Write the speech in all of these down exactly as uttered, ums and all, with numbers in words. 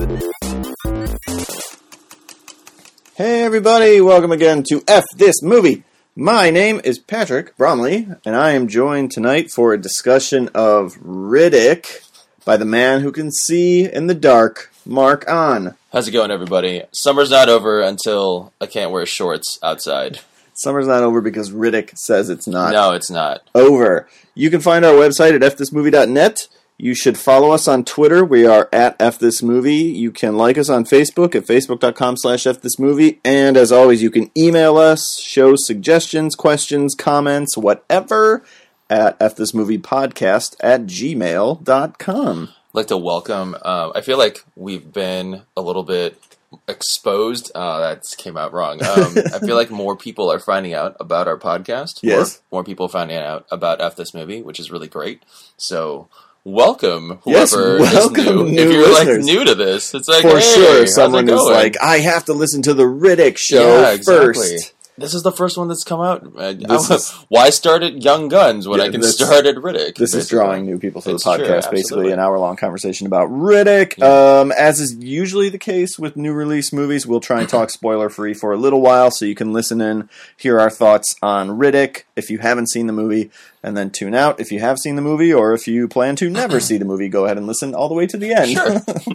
Hey everybody, welcome again to F This Movie. My name is Patrick Bromley, and I am joined tonight for a discussion of Riddick by the man who can see in the dark, Mark On. How's it going, everybody? Summer's not over until I can't wear shorts outside. Summer's not over because Riddick says it's not. No, it's not. Over. You can find our website at f this movie dot net. You should follow us on Twitter. We are at FThisMovie. You can like us on Facebook at facebook.com slash FThisMovie. And as always, you can email us, show suggestions, questions, comments, whatever, at fthismoviepodcast at gmail dot com. I'd like to welcome, uh, I feel like we've been a little bit exposed. Uh, that came out wrong. Um, I feel like more people are finding out about our podcast. Yes. More, more people are finding out about F This Movie, which is really great. So... welcome, yes, whoever welcome, is new. new if you're listeners. like new to this, it's like, for hey, sure, someone is going? like, I have to listen to the Riddick show yeah, exactly. first. This is the first one that's come out. I, This I, is, why start at Young Guns when yeah, I can this, start at Riddick? This basically. is drawing new people to It's the true, podcast, basically absolutely. an hour-long conversation about Riddick. Yeah. Um, as is usually the case with new release movies, we'll try and talk spoiler-free for a little while, so you can listen in, hear our thoughts on Riddick if you haven't seen the movie, and then tune out if you have seen the movie, or if you plan to never see the movie, go ahead and listen all the way to the end. Sure.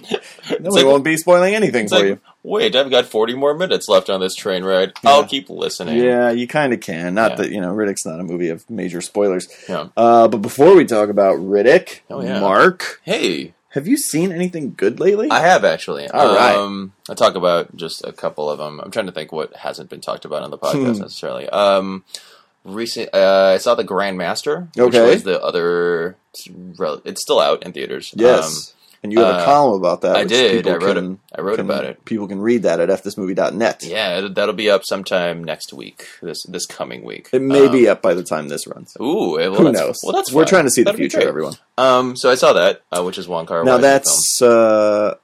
No, we like, won't be spoiling anything for like, you. Wait, I've got forty more minutes left on this train ride. Yeah. I'll keep listening. Yeah, you kind of can. Not yeah. that, you know, Riddick's not a movie of major spoilers. Yeah. Uh, but before we talk about Riddick, oh, yeah. Mark, hey, have you seen anything good lately? I have, actually. All right. Um, I'll talk about just a couple of them. I'm trying to think what hasn't been talked about on the podcast necessarily. Um, recent, uh, I saw The Grandmaster, which okay. was the other... It's still out in theaters. Yes. Um, and you have a uh, column about that. I which did. I wrote, can, it, I wrote can, about it. People can read that at f this movie dot net. Yeah, that'll be up sometime next week, this this coming week. It may um, be up by the time this runs. Ooh, well, who that's, knows? Well, that's We're fun. trying to see That'll the future, everyone. Um, so I saw that, uh, which is Wong Kar-wai's Now film. that's, uh,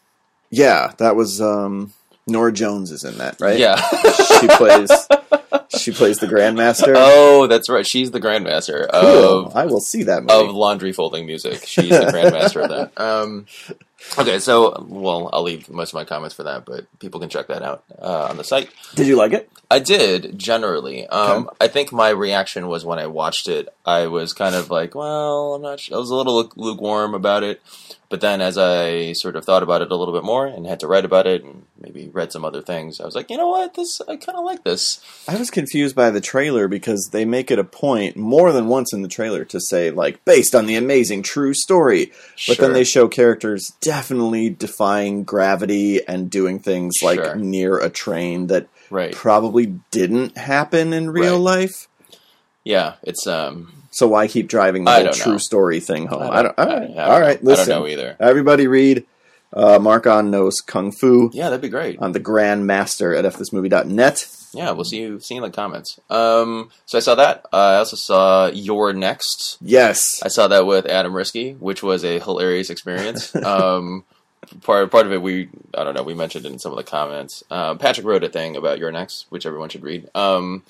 yeah, that was, um, Nora Jones is in that, right? Yeah. she plays, she plays the Grandmaster. Oh, that's right. She's the Grandmaster Cool. of, I will see that movie. of laundry folding music. She's the Grandmaster of that. Um, okay, so, well, I'll leave most of my comments for that, but people can check that out uh, on the site. Did you like it? I did, generally. Um, Okay. I think my reaction was when I watched it, I was kind of like, well, I'm not sure. I was a little lukewarm about it. But then as I sort of thought about it a little bit more and had to write about it and maybe read some other things, I was like, you know what? This I kind of like this. I was confused by the trailer because they make it a point more than once in the trailer to say, like, based on the amazing true story. But Sure. then they show characters definitely defying gravity and doing things like Sure. near a train that Right. probably didn't happen in real Right. life. Yeah, it's... um. So why keep driving the I whole don't true know. story thing home? I don't, I don't, all I right, don't, I don't all know. right, listen. I don't know either. Everybody read uh, Mark On Knows Kung Fu Yeah, that'd be great. on the Grandmaster at f this movie dot net. Yeah, we'll see you, see you in the comments. Um, so I saw that. Uh, I also saw You're Next. Yes. I saw that with Adam Risky, which was a hilarious experience. um, part part of it, we I don't know, we mentioned it in some of the comments. Uh, Patrick wrote a thing about You're Next, which everyone should read. Um,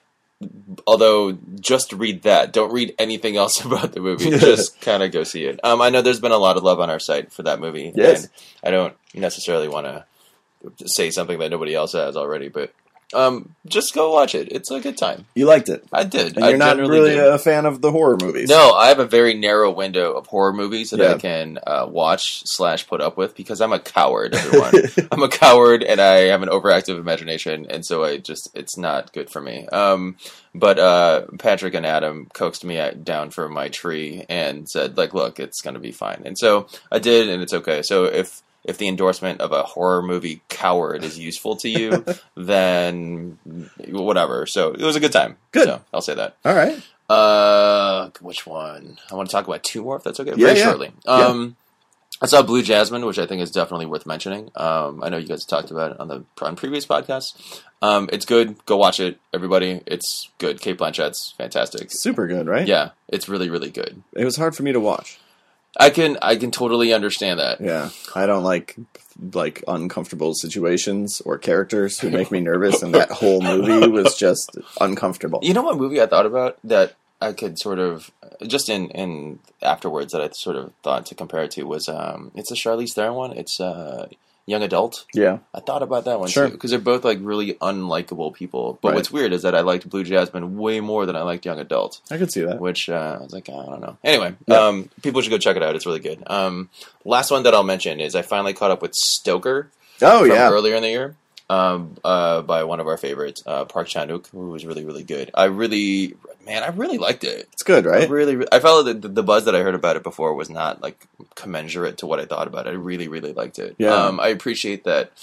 although, just read that. Don't read anything else about the movie. Just kind of go see it. Um, I know there's been a lot of love on our site for that movie. Yes. And I don't necessarily want to say something that nobody else has already, but um, just go watch it. It's a good time. You liked it. I did. And I you're not generally really did. a fan of the horror movies. No, I have a very narrow window of horror movies that Yeah. I can uh, watch slash put up with because I'm a coward, everyone. I'm a coward and I have an overactive imagination, and so I just, it's not good for me. Um, but uh, Patrick and Adam coaxed me out- down from my tree and said, like, look, it's going to be fine. And so I did, and it's okay. So if if the endorsement of a horror movie coward is useful to you, then whatever. So it was a good time. Good. So I'll say that. All right. Uh, which one? I want to talk about two more, if that's okay. Yeah, Very yeah. shortly. Um, I saw Blue Jasmine, which I think is definitely worth mentioning. Um, I know you guys talked about it on the on previous podcasts. Um, it's good. Go watch it, everybody. It's good. Kate Blanchett's fantastic. Super good, right? Yeah, it's really, really good. It was hard for me to watch. I can I can totally understand that. Yeah. I don't like like uncomfortable situations or characters who make me nervous, and that whole movie was just uncomfortable. You know what movie I thought about that I could sort of just in, in afterwards that I sort of thought to compare it to was um, it's a Charlize Theron one. It's uh, Young Adult. Yeah, I thought about that one sure. too because they're both like really unlikable people. But right. what's weird is that I liked Blue Jasmine way more than I liked Young Adult. I could see that. Which uh, I was like, I don't know. Anyway, yeah. um, people should go check it out. It's really good. Um, last one that I'll mention is I finally caught up with Stoker. Oh from yeah, earlier in the year. Um, uh, by one of our favorites, uh, Park Chan-wook, who was really, really good. I really, man, I really liked it. It's good, right? I really, really, I felt that the, the buzz that I heard about it before was not like commensurate to what I thought about it. I really, really liked it. Yeah. Um, I appreciate that.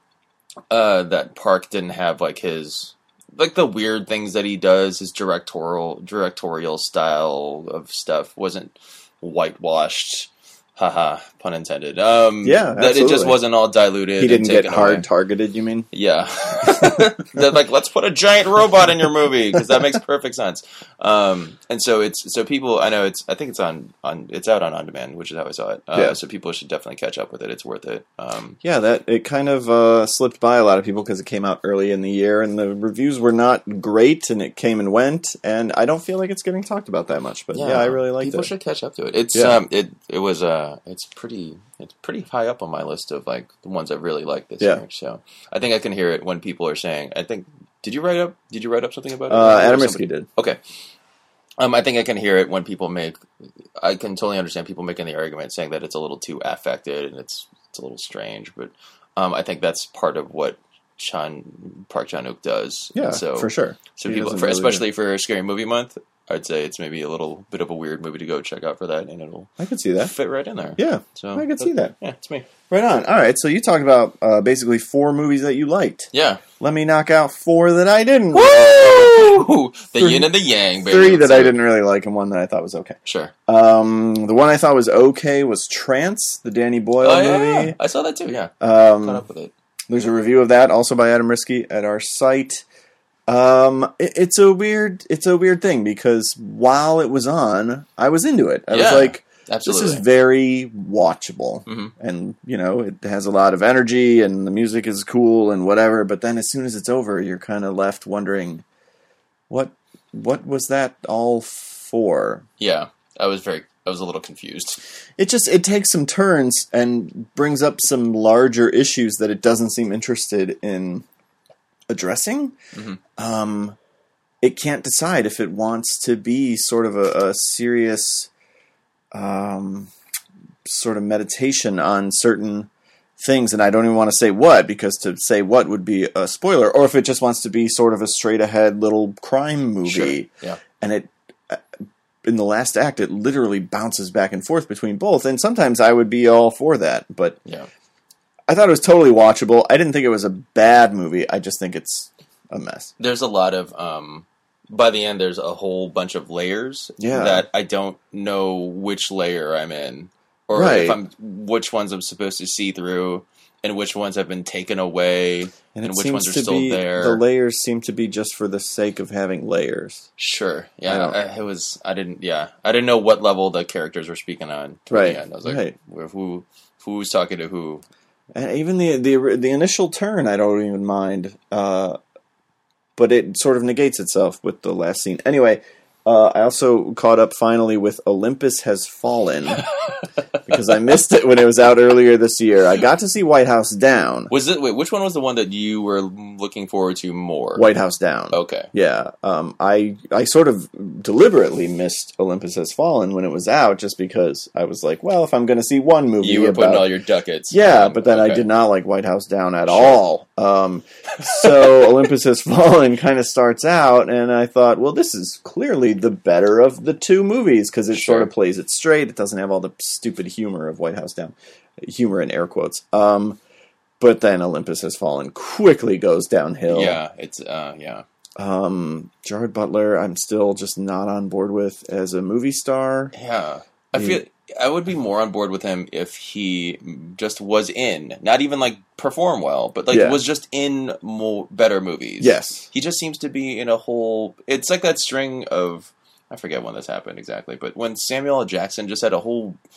Uh, that Park didn't have like his like the weird things that he does. His directorial directorial style of stuff wasn't whitewashed. Haha, pun intended. Um, yeah, that it just wasn't all diluted. He didn't and get hard away. targeted. You mean? Yeah. They're like, let's put a giant robot in your movie because that makes perfect sense. Um, and so it's so people. I know it's. I think it's on on. It's out on on demand, which is how I saw it. Uh, yeah. So people should definitely catch up with it. It's worth it. Um, yeah, that it kind of uh, slipped by a lot of people because it came out early in the year and the reviews were not great and it came and went. And I don't feel like it's getting talked about that much. But yeah, yeah I really liked people it. People should catch up to it. It's yeah. um, it it was uh, it's pretty. It's pretty high up on my list of like the ones I really like this yeah. year. So I think I can hear it when people are saying. I think did you write up? Did you write up something about it? Uh, Adam Risky did. Okay. Um, I think I can hear it when people make. I can totally understand people making the argument saying that it's a little too affected and it's it's a little strange, but um, I think that's part of what Chan Park Chan-wook does. Yeah, and so for sure. So He people, for, really especially do. for Scary Movie Month. I'd say it's maybe a little bit of a weird movie to go check out for that, and it'll I could see that fit right in there. Yeah, so I could see that. Yeah, it's me. Right on. All right, so you talked about uh, basically four movies that you liked. Yeah. Let me knock out four that I didn't. Woo! The three, yin and the yang, baby. Three that so, I didn't really like, and one that I thought was okay. Sure. Um, the one I thought was okay was Trance, the Danny Boyle oh, yeah, movie. Yeah. I saw that too. Yeah. Um, Caught up with it. There's a review of that also by Adam Risky at our site. Um, it, it's a weird, it's a weird thing because while it was on, I was into it. I yeah, was like, absolutely. this is very watchable. Mm-hmm. And, you know, it has a lot of energy and the music is cool and whatever. But then as soon as it's over, you're kind of left wondering, what, what was that all for? Yeah, I was very, I was a little confused. It just, it takes some turns and brings up some larger issues that it doesn't seem interested in addressing. Mm-hmm. Um, it can't decide if it wants to be sort of a, a serious um, sort of meditation on certain things, and I don't even want to say what, because to say what would be a spoiler, or if it just wants to be sort of a straight-ahead little crime movie. Sure. Yeah. And it, in the last act, it literally bounces back and forth between both, and sometimes I would be all for that, but yeah. I thought it was totally watchable. I didn't think it was a bad movie. I just think it's a mess. There's a lot of, um, by the end, there's a whole bunch of layers yeah. that I don't know which layer I'm in, or right. if I'm which ones I'm supposed to see through, and which ones have been taken away, and, and which ones are still be, there. The layers seem to be just for the sake of having layers. Sure. Yeah. I I, it was. I didn't. Yeah. I didn't know what level the characters were speaking on. Right. The end. I was like, right. who who's talking to who? And even the the the initial turn, I don't even mind. Uh, but it sort of negates itself with the last scene. Anyway, uh, I also caught up finally with Olympus Has Fallen because I missed it when it was out earlier this year. I got to see White House Down. Was it? Wait, which one was the one that you were looking forward to more? White House Down. Okay. Yeah. Um, I I sort of deliberately missed Olympus Has Fallen when it was out, just because I was like, well, if I'm going to see one movie, you were about, putting all your ducats. Yeah, um, but then okay. I did not like White House Down at sure. all. Um, so Olympus Has Fallen kind of starts out, and I thought, well, this is clearly the better of the two movies because it sure. sort of plays it straight. It doesn't have all the stupid humor of White House Down, humor in air quotes. Um, but then Olympus Has Fallen quickly goes downhill. Yeah, it's uh, yeah. Um, Gerard Butler, I'm still just not on board with as a movie star. Yeah, I he, feel I would be more on board with him if he just was in, not even like perform well, but like yeah. was just in more better movies. Yes, he just seems to be in a whole. It's like that string of I forget when this happened exactly, but when Samuel L. Jackson just had a whole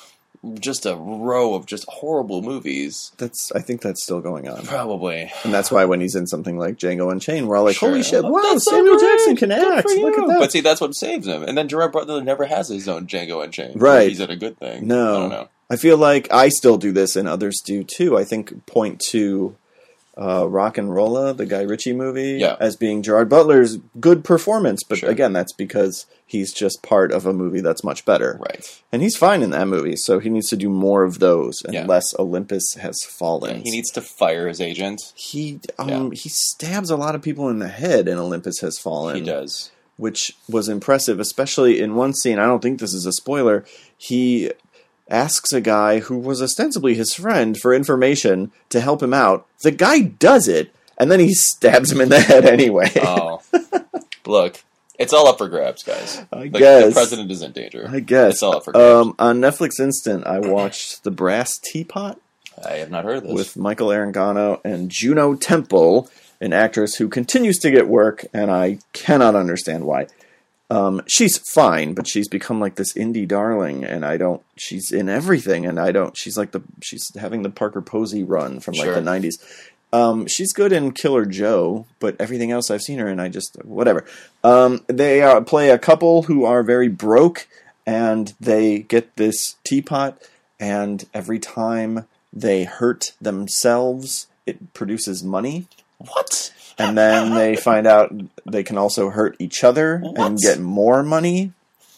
just a row of just horrible movies. That's I think that's still going on. Probably. And that's why when he's in something like Django Unchained, we're all like, Sure. holy shit, Oh, wow, that's so Samuel great. Jackson can Good act. for Look you. at that. But see, that's what saves him. And then Gerard Butler never has his own Django Unchained. Right. He's at a good thing. No. I don't know. I feel like I still do this and others do too. I think point to uh, Rock and Rolla, the Guy Ritchie movie, Yeah. as being Gerard Butler's good performance. But Sure. again, that's because he's just part of a movie that's much better. Right. And he's fine in that movie, so he needs to do more of those and Yeah. less Olympus Has Fallen. Yeah, he needs to fire his agent. He um, Yeah. he stabs a lot of people in the head in Olympus Has Fallen. He does. Which was impressive, especially in one scene. I don't think this is a spoiler. He asks a guy who was ostensibly his friend for information to help him out. The guy does it, and then he stabs him in the head anyway. Oh. Look, it's all up for grabs, guys. I Like, guess. the president is in danger. I guess. It's all up for grabs. Um, on Netflix Instant, I watched The Brass Teapot I have not heard of this. with Michael Arengano and Juno Temple, an actress who continues to get work, and I cannot understand why. Um, she's fine, but she's become like this indie darling, and I don't. She's in everything, and I don't. She's like the. She's having the Parker Posey run from like Sure. the nineties. Um, she's good in Killer Joe, but everything else I've seen her in, I just whatever. Um, they uh, play a couple who are very broke, and they get this teapot, and every time they hurt themselves, it produces money. What? And then they find out they can also hurt each other What? and get more money.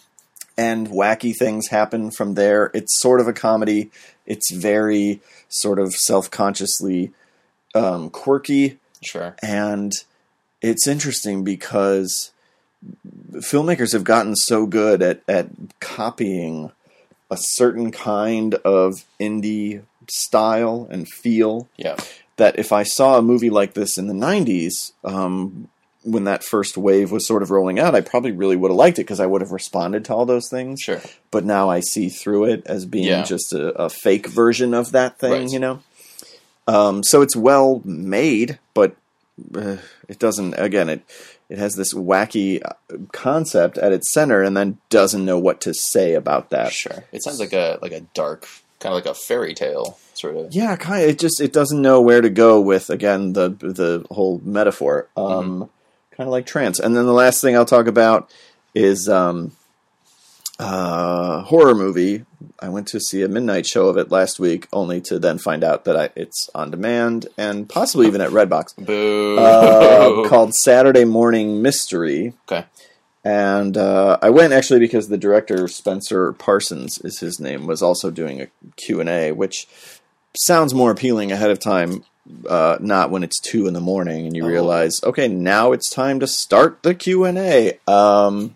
And wacky things happen from there. It's sort of a comedy. It's very sort of self-consciously um, quirky. Sure. And it's interesting because filmmakers have gotten so good at, at copying a certain kind of indie style and feel Yeah. that if I saw a movie like this in the nineties, um, when that first wave was sort of rolling out, I probably really would have liked it because I would have responded to all those things. Sure. But now I see through it as being Yeah. just a, a fake version of that thing, Right. you know? Um, so it's well made, but uh, it doesn't, again, it it has this wacky uh, concept at its center and then doesn't know what to say about that. Sure. It sounds like a like a dark, kind of like a fairy tale sort of. Yeah, kind of. It just it doesn't know where to go with again the the whole metaphor. Um, Mm-hmm. Kind of like trance. And then the last thing I'll talk about is um, uh, horror movie. I went to see a midnight show of it last week, only to then find out that I, it's on demand and possibly even at Redbox. Boo. Uh, called Saturday Morning Mystery. Okay. And uh, I went actually because the director, Spencer Parsons is his name, was also doing a Q and A, which sounds more appealing ahead of time, uh, not when it's two in the morning and you Oh. realize, okay, now it's time to start the Q and A. Um,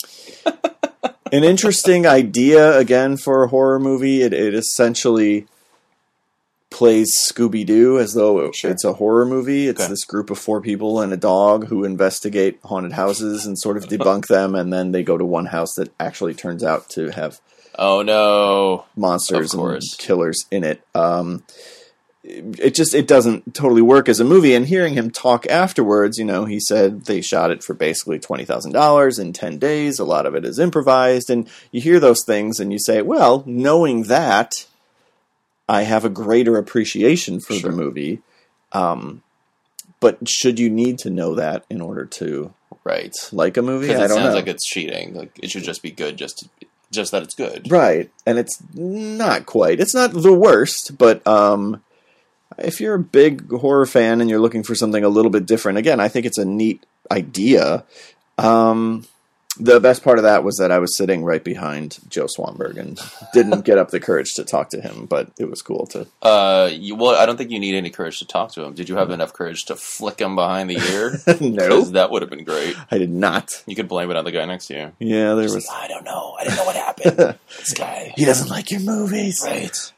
an interesting idea, again, for a horror movie. It, it essentially plays Scooby-Doo as though Sure. it's a horror movie. It's Okay. this group of four people and a dog who investigate haunted houses and sort of debunk them, and then they go to one house that actually turns out to have Oh no. monsters Of and course. killers in it. Um, it just it doesn't totally work as a movie. And hearing him talk afterwards, you know, he said they shot it for basically twenty thousand dollars in ten days. A lot of it is improvised, and you hear those things and you say, well, knowing that, I have a greater appreciation for Sure. the movie. Um, but should you need to know that in order to Right. like a movie? Because I it don't sounds know. like it's cheating. Like it should just be good, just just that it's good. Right, and it's not quite. It's not the worst, but um, if you're a big horror fan and you're looking for something a little bit different, again, I think it's a neat idea. Um, the best part of that was that I was sitting right behind Joe Swanberg and didn't get up the courage to talk to him, but it was cool to. Uh, you, well, I don't think you need any courage to talk to him. Did you have enough courage to flick him behind the ear? No, 'Cause that would have been great. I did not. You could blame it on the guy next to you. Yeah, there Just was. like, I don't know. I didn't know what happened. This guy. He doesn't like your movies. Right.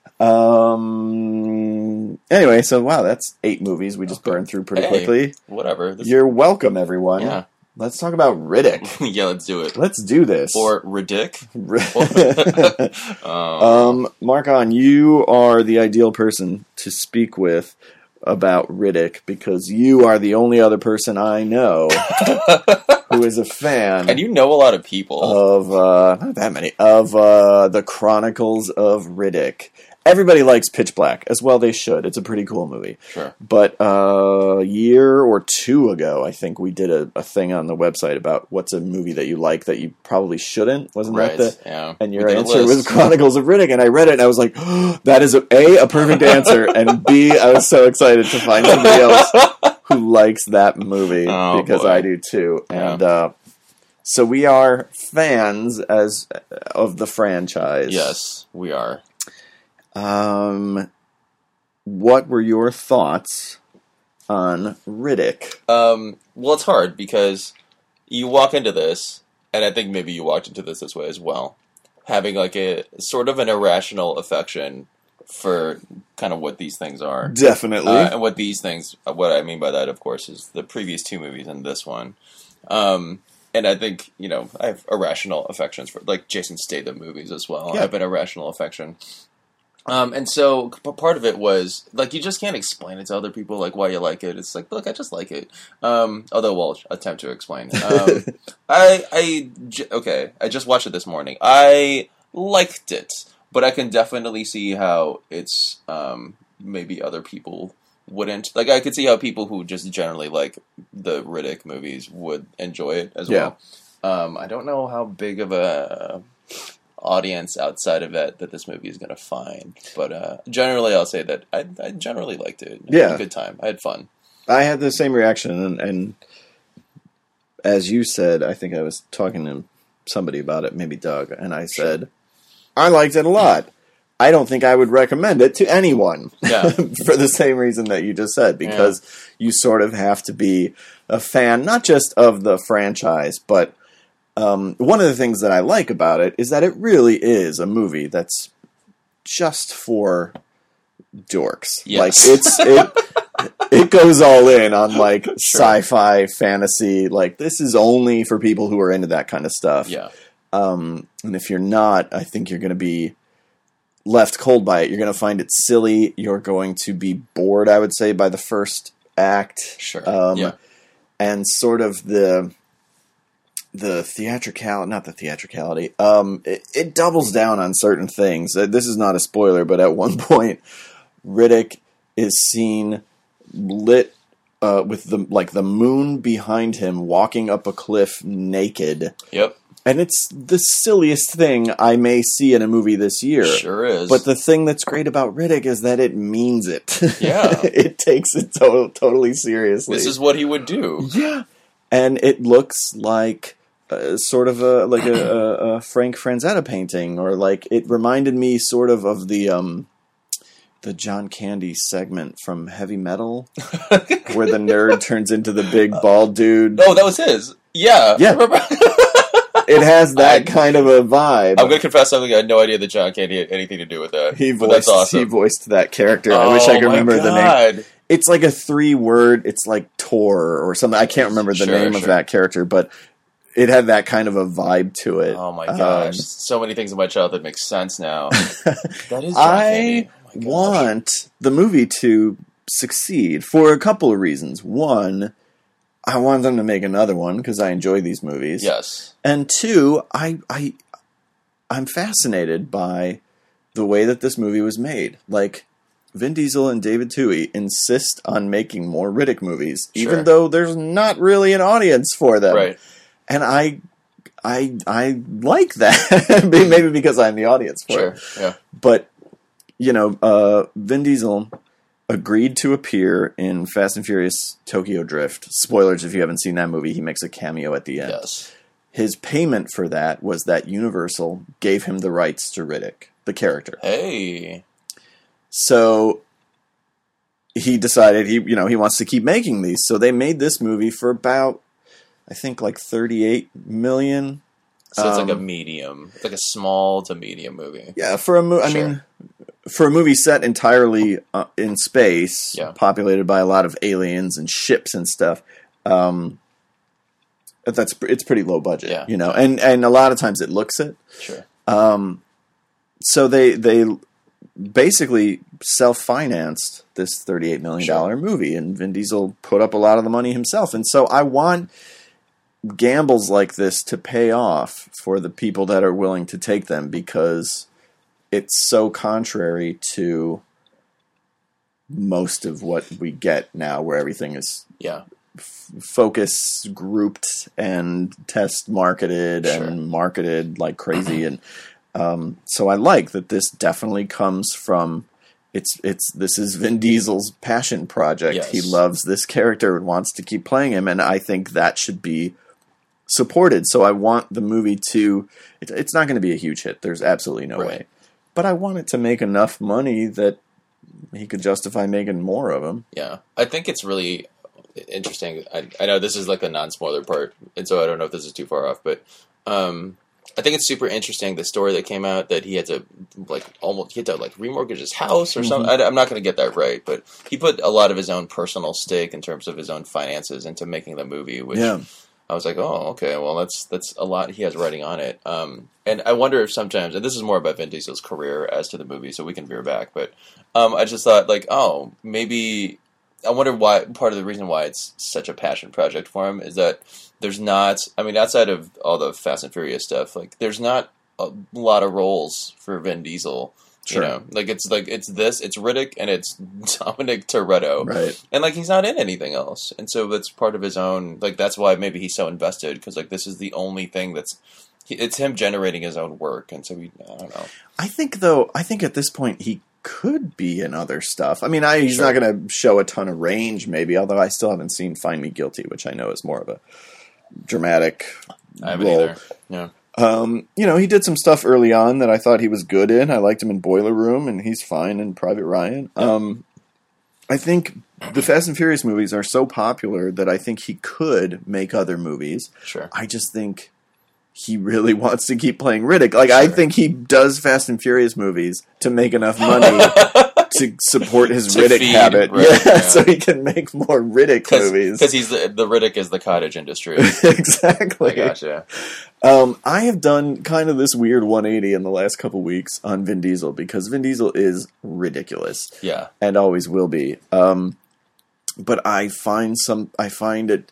Um. Anyway, so wow, that's eight movies we just Okay. burned through pretty Hey. quickly. Whatever. This, You're welcome, everyone. yeah. Let's talk about Riddick. yeah, let's do it. Let's do this. Or Riddick. um, um, Mark-on, you are the ideal person to speak with. about Riddick because you are the only other person I know who is a fan. And you know a lot of people. Of, uh, not that many, of uh, the Chronicles of Riddick. Everybody likes Pitch Black, as well they should. It's a pretty cool movie. Sure. But uh, a year or two ago, I think we did a, a thing on the website about what's a movie that you like that you probably shouldn't. Wasn't right. that the... Yeah. And your answer was Chronicles of Riddick, and I read it, and I was like, oh, that is, a, A, a perfect answer, and B, I was so excited to find somebody else who likes that movie, oh, because boy. I do too. Yeah. And uh, so we are fans as of the franchise. Yes, we are. Um, what were your thoughts on Riddick? Um, well, it's hard because you walk into this, and I think maybe you walked into this this way as well, having like a sort of an irrational affection for kind of what these things are. Definitely. Uh, and what these things, what I mean by that, of course, is the previous two movies and this one. Um, and I think, you know, I have irrational affections for, like, Jason Statham movies as well. Yeah. I have an irrational affection. Um, and so p- part of it was, like, you just can't explain it to other people, like, why you like it. It's like, look, I just like it. Um, although we'll attempt to explain. Um, I, I, j- okay, I just watched it this morning. I liked it, but I can definitely see how it's, um, maybe other people wouldn't. Like, I could see how people who just generally like the Riddick movies would enjoy it as Yeah. well. Um, I don't know how big of a audience outside of that that this movie is going to find, but uh, generally I'll say that I, I generally liked it. I Yeah. had a good time. I had fun. I had the same reaction, and, and as you said, I think I was talking to somebody about it, maybe Doug, and I said, I liked it a lot. I don't think I would recommend it to anyone. Yeah. For the same reason that you just said, because yeah. you sort of have to be a fan, not just of the franchise, but um, one of the things that I like about it is that it really is a movie that's just for dorks. Yes. Like, it's it, it goes all in on, like, sure. sci-fi, fantasy. Like, this is only for people who are into that kind of stuff. Yeah. Um, and if you're not, I think you're going to be left cold by it. You're going to find it silly. You're going to be bored, I would say, by the first act. Sure. Um, yeah. And sort of the the theatricality, not the theatricality, um, it, it doubles down on certain things. Uh, This is not a spoiler, but at one point, Riddick is seen lit uh, with the like the moon behind him, walking up a cliff naked. Yep. And it's the silliest thing I may see in a movie this year. Sure is. But the thing that's great about Riddick is that it means it. Yeah. It takes it to- totally seriously. This is what he would do. Yeah. And it looks like uh, sort of a like a, a, a Frank Franzetta painting, or like it reminded me sort of of the um the John Candy segment from Heavy Metal, where the nerd turns into the big bald dude. Oh, that was his. Yeah. Yeah. It has that I, kind of a vibe. I'm going to confess something. I had no idea that John Candy had anything to do with that. He but voiced. that's awesome. He voiced that character. Oh, I wish I could my remember God. the name. It's like a three word. It's like Tor or something. I can't remember the Sure, name sure. of that character, but it had that kind of a vibe to it. Oh my gosh! Um, so many things in my childhood make sense now. That is John I Candy. Oh my gosh. want the movie to succeed for a couple of reasons. One, I want them to make another one because I enjoy these movies. Yes. And two, I, I, I'm fascinated by the way that this movie was made. Like, Vin Diesel and David Twohy insist on making more Riddick movies, Sure. even though there's not really an audience for them. Right. And I, I, I like that. Maybe because I'm the audience for Sure. it. Yeah. But, you know, uh, Vin Diesel agreed to appear in Fast and Furious Tokyo Drift. Spoilers if you haven't seen that movie. He makes a cameo at the end. Yes. His payment for that was that Universal gave him the rights to Riddick, the character. Hey. So he decided he, you know, he wants to keep making these. So they made this movie for about, I think, like thirty-eight million. So it's Um, like a medium. It's like a small to medium movie. Yeah, for a movie, I Sure. mean, for a movie set entirely uh, in space, Yeah. populated by a lot of aliens and ships and stuff. Um, that's it's pretty low budget, Yeah. you know, and and a lot of times it looks it. Sure. Um, so they they basically self-financed this thirty-eight million dollars sure. movie, and Vin Diesel put up a lot of the money himself. And so I want gambles like this to pay off for the people that are willing to take them, because it's so contrary to most of what we get now, where everything is yeah. f- focus grouped and test marketed sure. and marketed like crazy. and um, so I like that this definitely comes from it's it's this is Vin Diesel's passion project. Yes. He loves this character and wants to keep playing him, and I think that should be supported. So I want the movie to it, it's not going to be a huge hit. There's absolutely no right. way. But I want it to make enough money that he could justify making more of them. Yeah. I think it's really interesting. I, I know this is like a non-spoiler part, and so I don't know if this is too far off, but um, I think it's super interesting, the story that came out that he had to like almost he had to like remortgage his house or mm-hmm. something. I, I'm not going to get that right, but he put a lot of his own personal stake in terms of his own finances into making the movie, which yeah. I was like, oh, okay, well, that's that's a lot he has writing on it. Um, and I wonder if sometimes, and this is more about Vin Diesel's career as to the movie, so we can veer back, but um, I just thought, like, oh, maybe, I wonder why, part of the reason why it's such a passion project for him is that there's not, I mean, outside of all the Fast and Furious stuff, like, there's not a lot of roles for Vin Diesel. Sure. You know, like it's like it's this, it's Riddick, and it's Dominic Toretto, right? And like he's not in anything else, and so that's part of his own. Like that's why maybe he's so invested, because like this is the only thing that's it's him generating his own work, and so he, I don't know. I think though, I think at this point he could be in other stuff. I mean, I, he's sure. not going to show a ton of range, maybe. Although I still haven't seen Find Me Guilty, which I know is more of a dramatic I haven't role. Either. Yeah. Um, you know, he did some stuff early on that I thought he was good in. I liked him in Boiler Room, and he's fine in Private Ryan. Yeah. Um, I think the Fast and Furious movies are so popular that I think he could make other movies. Sure. I just think he really wants to keep playing Riddick. Like, sure. I think he does Fast and Furious movies to make enough money to support his to Riddick feed, habit. right, yeah, yeah, so he can make more Riddick Cause, movies. Because he's the, the Riddick is the cottage industry. Exactly. I gotcha. Um, I have done kind of this weird one eighty in the last couple weeks on Vin Diesel, because Vin Diesel is ridiculous. Yeah. And always will be. Um, but I find some, I find it,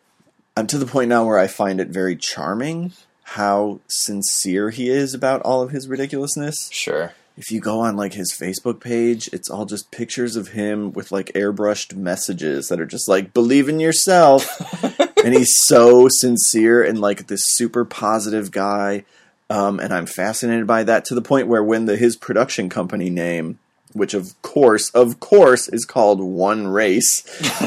I'm to the point now where I find it very charming how sincere he is about all of his ridiculousness. Sure. If you go on like his Facebook page, it's all just pictures of him with like airbrushed messages that are just like, believe in yourself. And he's so sincere and like this super positive guy. Um, and I'm fascinated by that, to the point where when the his production company name, which of course, of course is called One Race.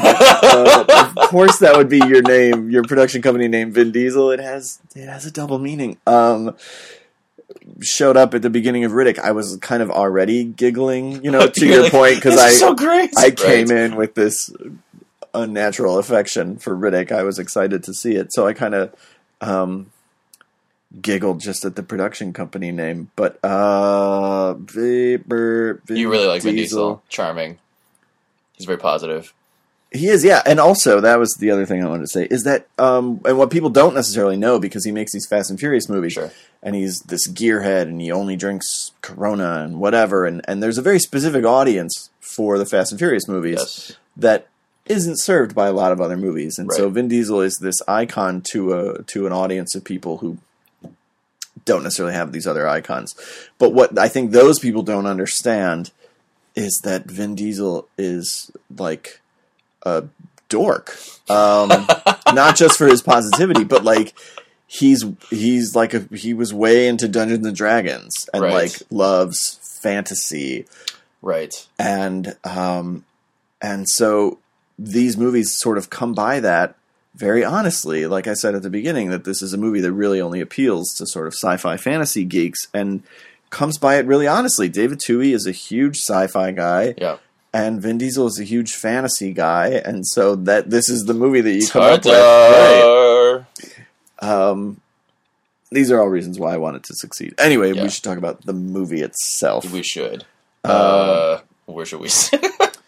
uh, of course that would be your name, your production company name, Vin Diesel. It has, it has a double meaning. Um, showed up at the beginning of Riddick, I was kind of already giggling, you know, to your like, point, because I, so great. I came right. in with this unnatural affection for Riddick. I was excited to see it, so I kind of um, giggled just at the production company name. But uh, Vapor, Vin you really like Diesel. Vin Diesel, charming. He's very positive. He is, yeah. And also, that was the other thing I wanted to say, is that, um, and what people don't necessarily know, because he makes these Fast and Furious movies, sure. and he's this gearhead, and he only drinks Corona and whatever, and, and there's a very specific audience for the Fast and Furious movies yes. that isn't served by a lot of other movies. And right. so Vin Diesel is this icon to a to an audience of people who don't necessarily have these other icons. But what I think those people don't understand is that Vin Diesel is like a dork, um, not just for his positivity, but like he's he's like a he was way into Dungeons and Dragons and right. like loves fantasy, right? And um, and so these movies sort of come by that very honestly. Like I said at the beginning, that this is a movie that really only appeals to sort of sci-fi fantasy geeks, and comes by it really honestly. David Twohy is a huge sci-fi guy. Yeah. And Vin Diesel is a huge fantasy guy, and so that this is the movie that you come Ta-da! up with. Right. Um, these are all reasons why I want it to succeed. Anyway, yeah. we should talk about the movie itself. We should. Um, uh, where should we sit?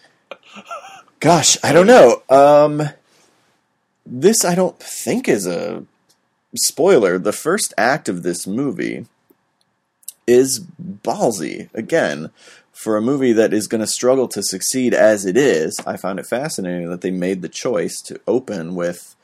Gosh, I don't know. Um, this I don't think is a spoiler. The first act of this movie is ballsy, again, for a movie that is going to struggle to succeed as it is, I found it fascinating that they made the choice to open with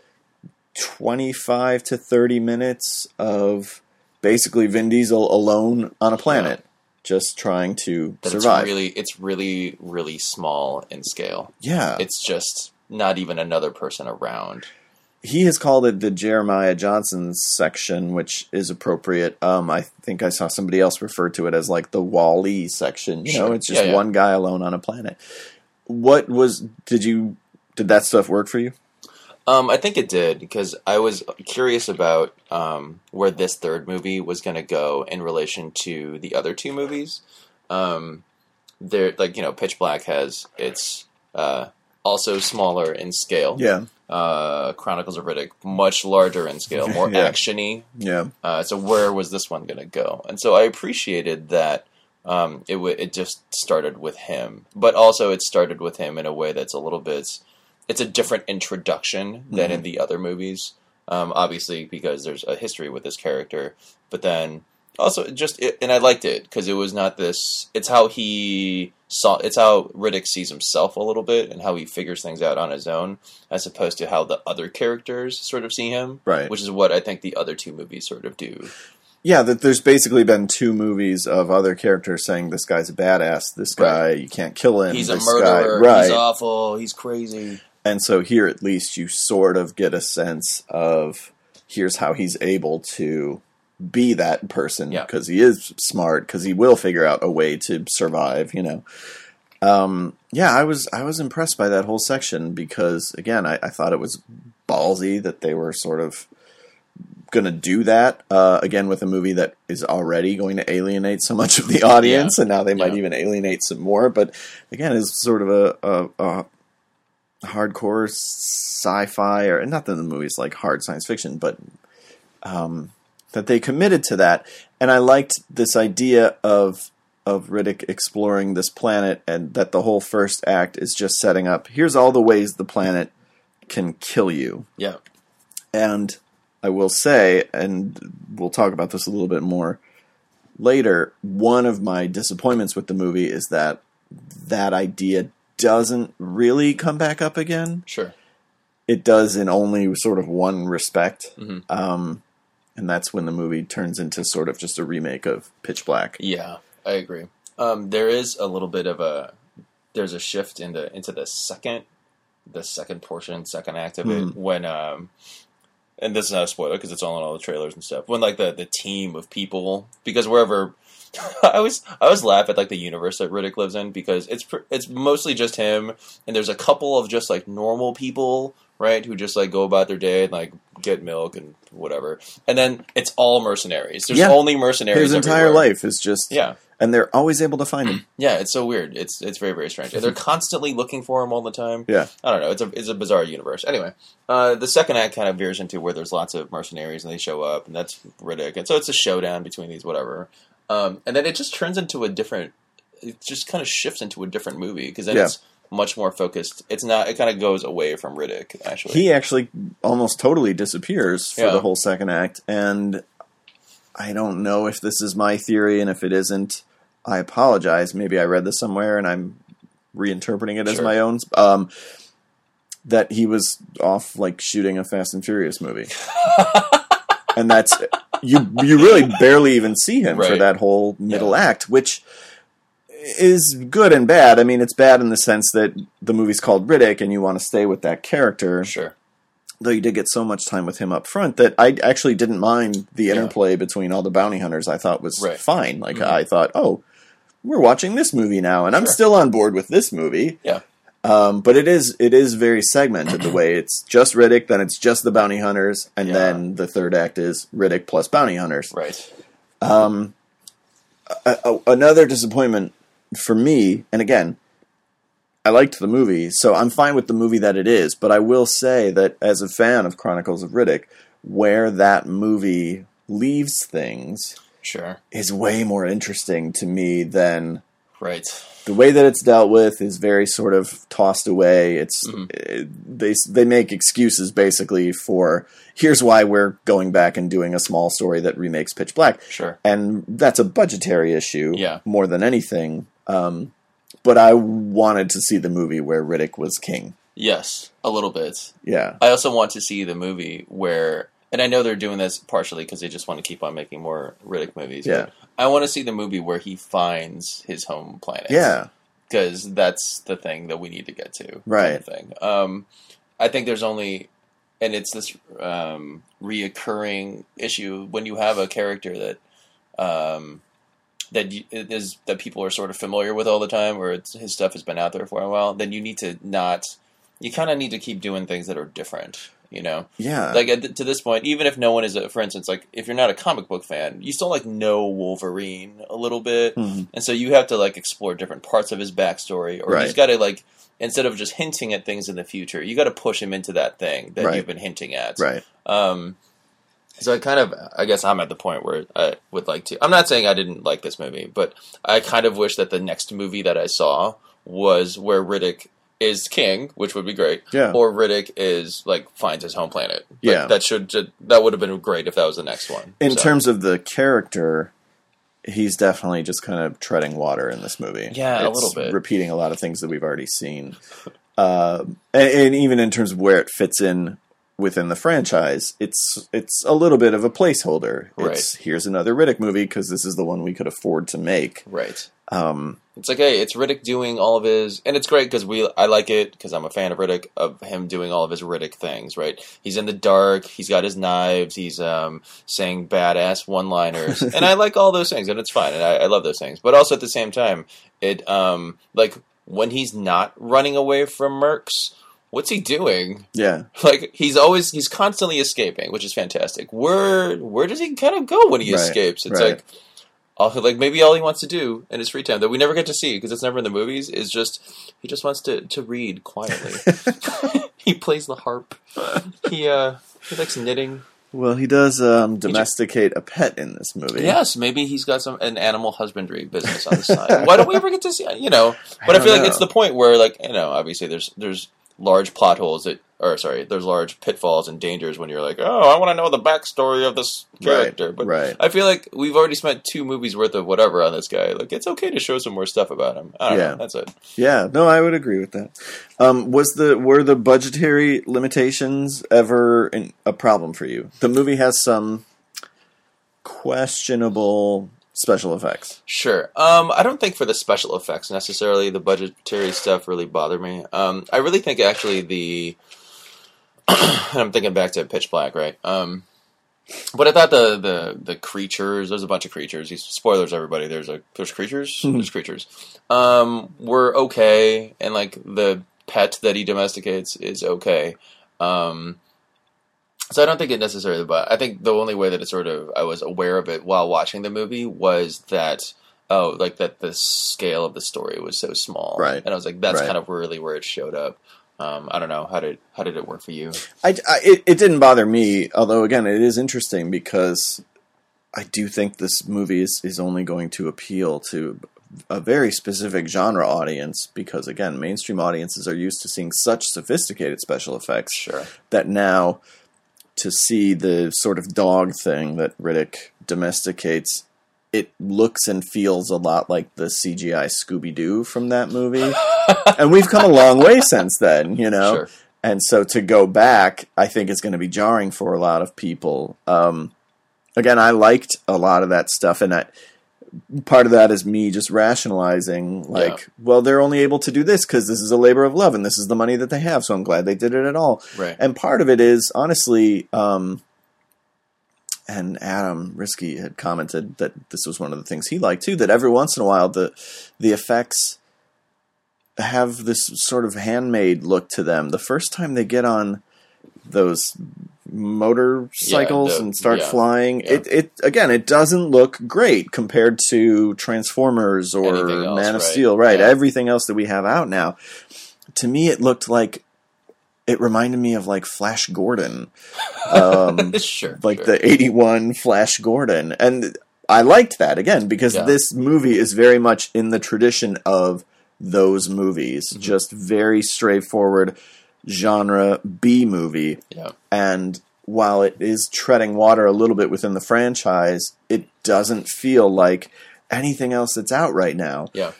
twenty-five to thirty minutes of basically Vin Diesel alone on a planet, yeah. just trying to that survive. It's really, it's really, really small in scale. Yeah. It's just not even another person around. He has called it the Jeremiah Johnson section, which is appropriate. Um, I think I saw somebody else refer to it as like the Wall-E section. You sure. know, it's just yeah, yeah. one guy alone on a planet. What was, did you, did that stuff work for you? Um, I think it did, because I was curious about um, where this third movie was going to go in relation to the other two movies. Um, there, like, you know, Pitch Black has, it's uh, also smaller in scale. Yeah. Uh, Chronicles of Riddick, much larger in scale, more yeah. actiony. Yeah. Uh, so where was this one going to go? And so I appreciated that um, it w- it just started with him, but also it started with him in a way that's a little bit. It's a different introduction than mm-hmm. in the other movies, um, obviously because there's a history with this character. But then also just, it, and I liked it because it was not this. It's how he saw. It's how Riddick sees himself a little bit and how he figures things out on his own, as opposed to how the other characters sort of see him. Right. Which is what I think the other two movies sort of do. Yeah, that there's basically been two movies of other characters saying this guy's a badass. This guy, right. you can't kill him. He's this a murderer. Guy, right. He's awful. He's crazy. And so here, at least, you sort of get a sense of here's how he's able to be that person because yeah. he is smart, because he will figure out a way to survive. You know, um, yeah, I was I was impressed by that whole section because again, I, I thought it was ballsy that they were sort of going to do that uh, again with a movie that is already going to alienate so much of the audience, yeah. and now they might yeah. even alienate some more. But again, it's sort of a. a, a hardcore sci-fi, or not that the movie's like hard science fiction, but um, that they committed to that. And I liked this idea of of Riddick exploring this planet, and that the whole first act is just setting up, here's all the ways the planet can kill you. Yeah. And I will say, and we'll talk about this a little bit more later, one of my disappointments with the movie is that that idea doesn't really come back up again. Sure. It does in only sort of one respect. Mm-hmm. Um, and that's when the movie turns into sort of just a remake of Pitch Black. Yeah, I agree. Um, there is a little bit of a, there's a shift into, into the second, the second portion, second act of Mm. it, when, um, and this is not a spoiler because it's all in all the trailers and stuff, when like the, the team of people, because wherever, I always I always laugh at like the universe that Riddick lives in, because it's pr- it's mostly just him, and there's a couple of just like normal people, right, who just like go about their day and like get milk and whatever, and then it's all mercenaries. There's yeah. only mercenaries. His entire everywhere. life is just yeah, and they're always able to find him. Yeah, it's so weird. It's it's very very strange. And they're constantly looking for him all the time. Yeah, I don't know. It's a it's a bizarre universe. Anyway, uh, the second act kind of veers into where there's lots of mercenaries and they show up, and that's Riddick, and so it's a showdown between these whatever. Um, and then it just turns into a different, it just kind of shifts into a different movie, because then yeah. it's much more focused. It's not, it kind of goes away from Riddick, actually. He actually almost totally disappears for yeah. the whole second act, and I don't know if this is my theory, and if it isn't, I apologize. Maybe I read this somewhere, and I'm reinterpreting it as sure. my own. Um, that he was off, like, shooting a Fast and Furious movie. And that's... You you really barely even see him right. for that whole middle yeah. act, which is good and bad. I mean, it's bad in the sense that the movie's called Riddick, and you want to stay with that character. Sure. Though you did get so much time with him up front that I actually didn't mind the interplay yeah. between all the bounty hunters. I thought was right. fine. Like, mm-hmm. I thought, oh, we're watching this movie now, and sure. I'm still on board with this movie. Yeah. Um, but it is it is very segmented the way it's just Riddick, then it's just the bounty hunters, and yeah. then the third act is Riddick plus bounty hunters. Right. Um, a, a, another disappointment for me, and again, I liked the movie, so I'm fine with the movie that it is, but I will say that as a fan of Chronicles of Riddick, where that movie leaves things sure. is way more interesting to me than... Right. The way that it's dealt with is very sort of tossed away. It's mm-hmm. it, they they make excuses basically for here's why we're going back and doing a small story that remakes Pitch Black. Sure, and that's a budgetary issue yeah. more than anything. Um, but I wanted to see the movie where Riddick was king. Yes, a little bit. Yeah. I also want to see the movie where, and I know they're doing this partially because they just want to keep on making more Riddick movies. Yeah. I want to see the movie where he finds his home planet. Yeah. Because that's the thing that we need to get to. Right. Kind of thing. Um, I think there's only, and it's this um, reoccurring issue when you have a character that um, that you, is that people are sort of familiar with all the time, or it's, his stuff has been out there for a while. Then you need to not. You kind of need to keep doing things that are different. You know, yeah. Like at, to this point, even if no one is, a, for instance, like if you're not a comic book fan, you still like know Wolverine a little bit, mm-hmm. and so you have to like explore different parts of his backstory, or right. he's got to like instead of just hinting at things in the future, you got to push him into that thing that right. you've been hinting at. Right. Um, so I kind of, I guess I'm at the point where I would like to. I'm not saying I didn't like this movie, but I kind of wish that the next movie that I saw was where Riddick is king, which would be great. Yeah. Or Riddick is like finds his home planet. Like, yeah. That should that would have been great if that was the next one. In so. terms of the character, he's definitely just kind of treading water in this movie. Yeah, it's a little bit. Repeating a lot of things that we've already seen. Uh, and, and even in terms of where it fits in within the franchise, it's it's a little bit of a placeholder. Right. It's here's another Riddick movie because this is the one we could afford to make. Right. Um, it's like, hey, it's Riddick doing all of his, and it's great because we, I like it because I'm a fan of Riddick, of him doing all of his Riddick things. Right. He's in the dark. He's got his knives. He's um, saying badass one-liners, and I like all those things, and it's fine, and I, I love those things. But also at the same time, it um, like when he's not running away from mercs. What's he doing? Yeah. Like, he's always, he's constantly escaping, which is fantastic. Where, where does he kind of go when he right. escapes? It's right. like, all, like, maybe all he wants to do in his free time, that we never get to see, because it's never in the movies, is just, he just wants to, to read quietly. He plays the harp. He, uh, he likes knitting. Well, he does um, domesticate a pet in this movie. Yes, maybe he's got some an animal husbandry business on the side. Why don't we ever get to see, you know, but I, I feel know. like it's the point where, like, you know, obviously there's, there's, large plot holes that, or sorry, there's large pitfalls and dangers when you're like, oh, I want to know the backstory of this character. Right, but right. I feel like we've already spent two movies worth of whatever on this guy. Like, it's okay to show some more stuff about him. I don't yeah. know. That's it. Yeah, no, I would agree with that. Um, was the were the budgetary limitations ever in, a problem for you? The movie has some questionable special effects. Sure. Um, I don't think for the special effects necessarily the budgetary stuff really bothered me. Um, I really think actually the and I'm thinking back to Pitch Black, right? Um, but I thought the, the the creatures, there's a bunch of creatures. These spoilers, everybody. There's a there's creatures. There's creatures. Um, were okay, and like the pet that he domesticates is okay. Um, So I don't think it necessarily, but I think the only way that it sort of, I was aware of it while watching the movie was that, oh, like that the scale of the story was so small. Right. And I was like, that's right. kind of really where it showed up. Um, I don't know. How did, how did it work for you? I, I, it, it didn't bother me, although again, it is interesting because I do think this movie is, is only going to appeal to a very specific genre audience because again, mainstream audiences are used to seeing such sophisticated special effects sure. that now, to see the sort of dog thing that Riddick domesticates, it looks and feels a lot like the C G I Scooby-Doo from that movie. And we've come a long way since then, you know? Sure. And so to go back, I think is going to be jarring for a lot of people. Um, again, I liked a lot of that stuff, and I, part of that is me just rationalizing, like, yeah. well, they're only able to do this because this is a labor of love and this is the money that they have, so I'm glad they did it at all. Right. And part of it is, honestly, um, and Adam Risky had commented that this was one of the things he liked too, that every once in a while the the effects have this sort of handmade look to them. The first time they get on those motorcycles yeah, the, and start yeah, flying, yeah. it it again it doesn't look great compared to Transformers or else, Man of right. Steel, right? Yeah. Everything else that we have out now. To me, it looked like it reminded me of like Flash Gordon, um, sure, like sure. the eighty-one Flash Gordon, and I liked that again because yeah. this movie is very much in the tradition of those movies, mm-hmm. just very straightforward genre B movie. Yeah. And while it is treading water a little bit within the franchise, it doesn't feel like anything else that's out right now. Yeah.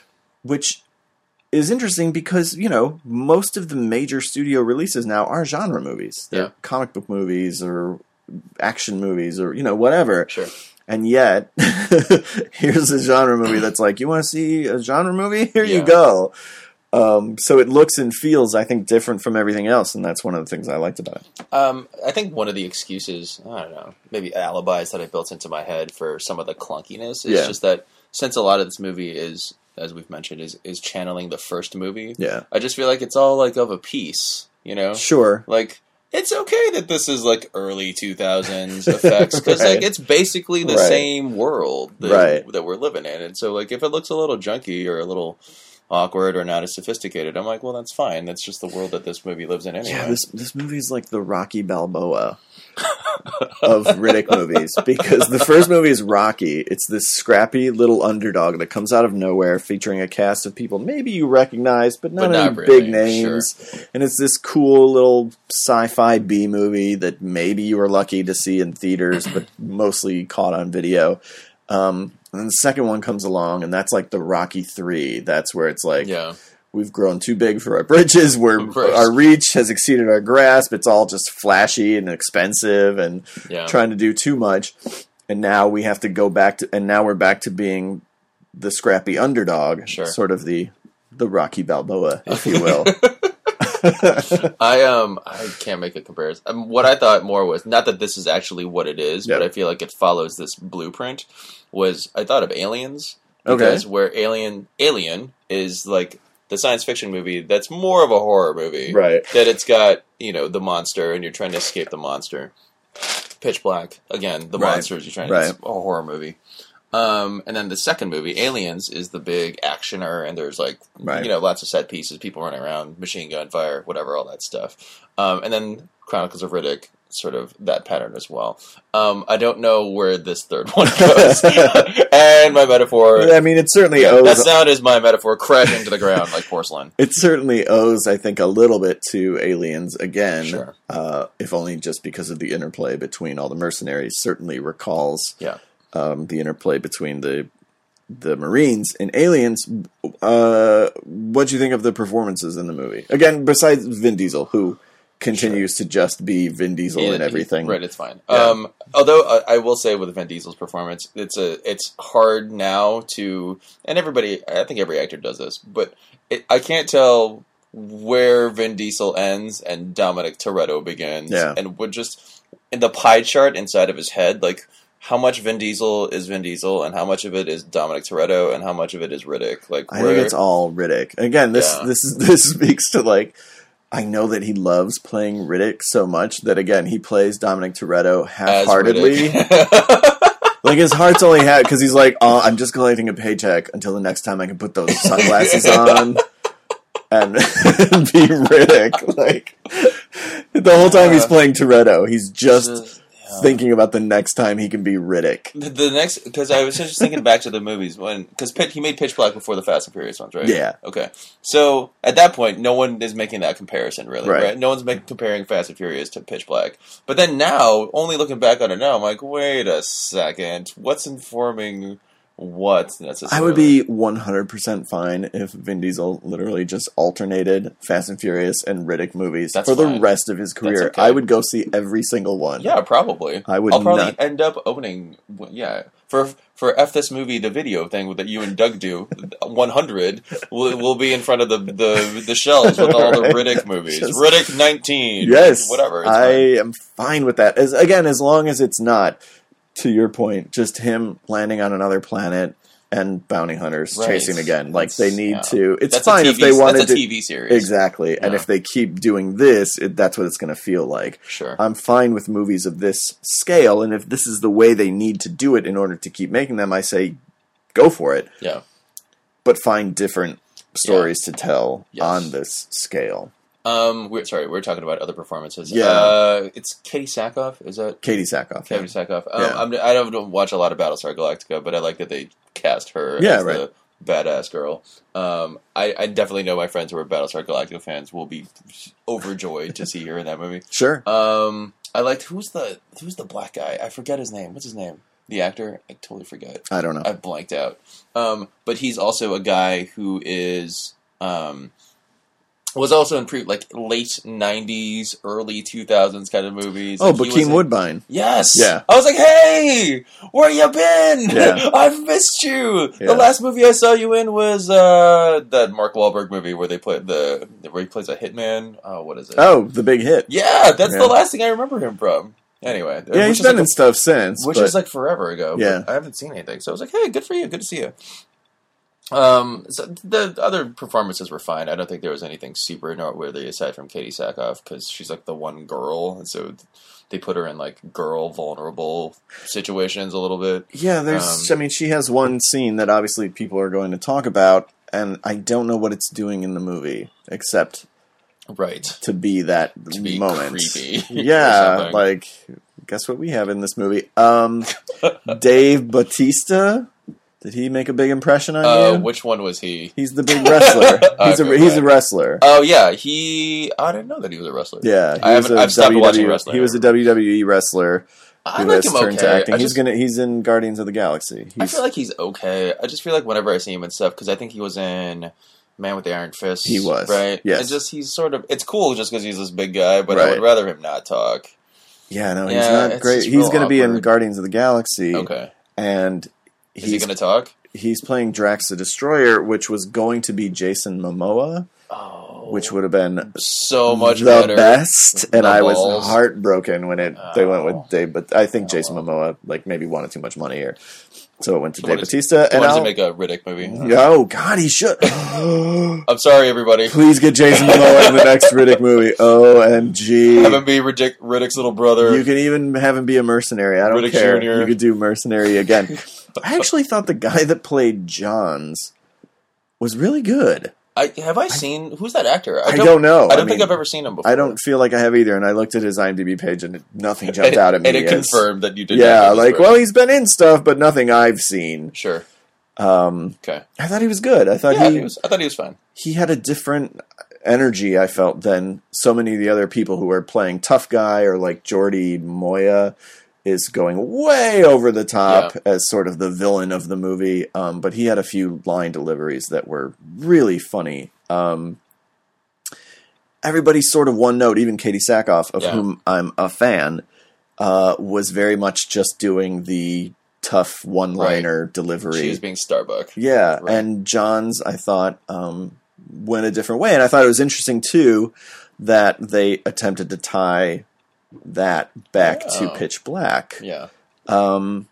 which is interesting because, you know, most of the major studio releases now are genre movies. They're Yeah. comic book movies or action movies or, you know, whatever. Sure. And yet, here's a genre movie that's like, you want to see a genre movie? Here Yeah. you go. Um, so it looks and feels, I think, different from everything else, and that's one of the things I liked about it. Um, I think one of the excuses, I don't know, maybe alibis that I built into my head for some of the clunkiness is Yeah. just that since a lot of this movie is, as we've mentioned, is, is channeling the first movie, Yeah. I just feel like it's all like of a piece, you know? Sure. Like, it's okay that this is like early two thousands effects because Right. like it's basically the Right. same world that, Right. that we're living in, and so like if it looks a little junky or a little awkward or not as sophisticated, I'm like, well, that's fine. That's just the world that this movie lives in anyway. Yeah, this this movie's like the Rocky Balboa of Riddick movies, because the first movie is Rocky. It's this scrappy little underdog that comes out of nowhere, featuring a cast of people maybe you recognize, but not But any not really, big names. And it's this cool little sci-fi B movie that maybe you were lucky to see in theaters, but mostly caught on video. Um, and then the second one comes along, and that's like the Rocky three. That's where it's like, Yeah. we've grown too big for our britches. We're, Right. our reach has exceeded our grasp. It's all just flashy and expensive and Yeah. trying to do too much. And now we have to go back to, and now we're back to being the scrappy underdog, Sure. sort of the the Rocky Balboa, if you will. I um I can't make a comparison. Um, what I thought more was not that this is actually what it is, Yeah. but I feel like it follows this blueprint. Was I thought of Aliens Okay. because where Alien Alien is like the science fiction movie that's more of a horror movie, Right. That it's got you know the monster and you're trying to escape the monster. Pitch Black again, the Right. monsters you're trying Right. to. It's a horror movie. Um, and then the second movie, Aliens, is the big actioner, and there's like, Right. you know, lots of set pieces, people running around, machine gun fire, whatever, all that stuff. Um, and then Chronicles of Riddick, sort of that pattern as well. Um, I don't know where this third one goes. And my metaphor, I mean, it certainly yeah, owes. that sound is my metaphor, crashing to the ground like porcelain. It certainly owes, I think, a little bit to Aliens again, Sure. uh, if only just because of the interplay between all the mercenaries. Certainly recalls Yeah. um, the interplay between the the Marines and Aliens. Uh, what do you think of the performances in the movie? Again, besides Vin Diesel, who continues to just be Vin Diesel Yeah, and everything. Right, it's fine. Yeah. Um, although I, I will say with Vin Diesel's performance, it's a it's hard now to, and everybody, I think every actor does this, but it, I can't tell where Vin Diesel ends and Dominic Toretto begins, Yeah. and would just in the pie chart inside of his head, like how much Vin Diesel is Vin Diesel, and how much of it is Dominic Toretto, and how much of it is Riddick. Like I where, think it's all Riddick. Again, this Yeah. this is this speaks to like. I know that he loves playing Riddick so much that again he plays Dominic Toretto as half-heartedly. Riddick. Like his heart's only had because he's like, oh, I'm just collecting a paycheck until the next time I can put those sunglasses on and be Riddick. Like the whole time he's playing Toretto, he's just Just- yeah. thinking about the next time he can be Riddick. The, the next, because I was just thinking back to the movies when, because he made Pitch Black before the Fast and Furious ones, right? Yeah. Okay. So at that point, no one is making that comparison, really, Right. right? No one's making comparing Fast and Furious to Pitch Black. But then now, only looking back on it now, I'm like, wait a second, what's informing what necessarily? I would be one hundred percent fine if Vin Diesel literally just alternated Fast and Furious and Riddick movies That's for the fine. rest of his career. okay. I would go see every single one. Yeah, probably. I would I'll probably not- end up owning. Yeah, for for F this movie, the video thing that you and Doug do, one hundred will will be in front of the the, the shelves with all the Right. Riddick movies. Just- Riddick nineteen. Yes, whatever. It's I fine. am fine with that. As again, as long as it's not, to your point, just him landing on another planet and bounty hunters Right. chasing again. Like That's- they need yeah. to. It's That's fine a if T V, they wanted that's a to. T V series. Exactly, and Yeah. if they keep doing this, it, that's what it's going to feel like. Sure. I'm fine with movies of this scale, and if this is the way they need to do it in order to keep making them, I say go for it. Yeah. But find different stories to tell Yes. on this scale. Um. We're sorry. We're talking about other performances. Yeah. Uh, it's Katie Sackhoff. Is that Katie Sackhoff. Katie Yeah. Sackhoff? Um, Yeah. I'm, I don't watch a lot of Battlestar Galactica, but I like that they cast her Yeah, as right. the badass girl. Um, I, I definitely know my friends who are Battlestar Galactica fans will be overjoyed to see her in that movie. Sure. Um, I liked who's the who's the black guy? I forget his name. What's his name? The actor, I totally forget. I don't know. I've blanked out. Um, but he's also a guy who is um, was also in pre like late nineties, early two thousands kind of movies. Oh, Like, he was Bokeem in- Woodbine. Yes. Yeah. I was like, hey, where you been? Yeah. I've missed you. Yeah. The last movie I saw you in was uh, that Mark Wahlberg movie where they play the where he plays a hitman. Oh, what is it? Oh, The Big Hit. Yeah, that's Yeah. the last thing I remember him from. Anyway, Yeah, which he's is been like in a- stuff since. which but- is like forever ago. Yeah. But I haven't seen anything, so I was like, hey, good for you, good to see you. Um, so the other performances were fine. I don't think there was anything super noteworthy aside from Katie Sackhoff because she's like the one girl, and so they put her in like girl vulnerable situations a little bit. Yeah, there's. Um, I mean, she has one scene that obviously people are going to talk about, and I don't know what it's doing in the movie except Right. to be that To be moment. creepy. or Yeah, something. like guess what we have in this movie? Um, Dave Bautista. Did he make a big impression on Uh, you? which one was he? He's the big wrestler. He's a Okay, he's a fine. wrestler. Oh yeah, he. I didn't know that he was a wrestler. Yeah, he I was haven't. a I've stopped W W E watching wrestling. He was a W W E wrestler I who like has him turned to okay. acting. I He's just, gonna he's in Guardians of the Galaxy. He's, I feel like he's okay. I just feel like whenever I see him and stuff, because I think he was in Man with the Iron Fist. He was, right. yes. And just he's sort of. It's cool just because he's this big guy, but I Right. would rather him not talk. yeah, no, he's Yeah, not it's great. just He's real going to be in awkward. Guardians of the Galaxy, Okay. and Is he he's going to talk? he's playing Drax the Destroyer, which was going to be Jason Momoa, Oh, which would have been so much the better. best. And The I was balls. heartbroken when it they went Oh. with Dave. But I think Jason Oh. Momoa like maybe wanted too much money here, so it went to He Dave wanted- Bautista. He And wanted I'll, to make a Riddick movie. oh God, he should. I'm sorry, everybody. Please get Jason Momoa in the next Riddick movie. O M G. Have him be Riddick, Riddick's little brother. You can even have him be a mercenary. I don't Riddick care. Junior You could do mercenary again. I actually thought the guy that played Johns was really good. I have I seen who's that actor? I don't know. I don't I think mean, I've ever seen him before. I don't feel like I have either. And I looked at his IMDb page and nothing jumped and, out at me. and it as- confirmed that you did. Yeah, not know this like, movie. well, he's been in stuff, but nothing I've seen. sure. Um, Okay. I thought he was good. I thought Yeah, he he was. I thought he was fine. he had a different energy, I felt, than so many of the other people who were playing tough guy or like Jordi Moya is going way over the top Yeah. as sort of the villain of the movie. Um, but he had a few line deliveries that were really funny. Um, everybody's sort of one note, even Katie Sackhoff, of Yeah. whom I'm a fan, uh, was very much just doing the tough one-liner delivery. She was being Starbuck. Yeah, Right. and John's, I thought, um, went a different way. And I thought it was interesting, too, that they attempted to tie that back to Oh. Pitch Black. Yeah. Um,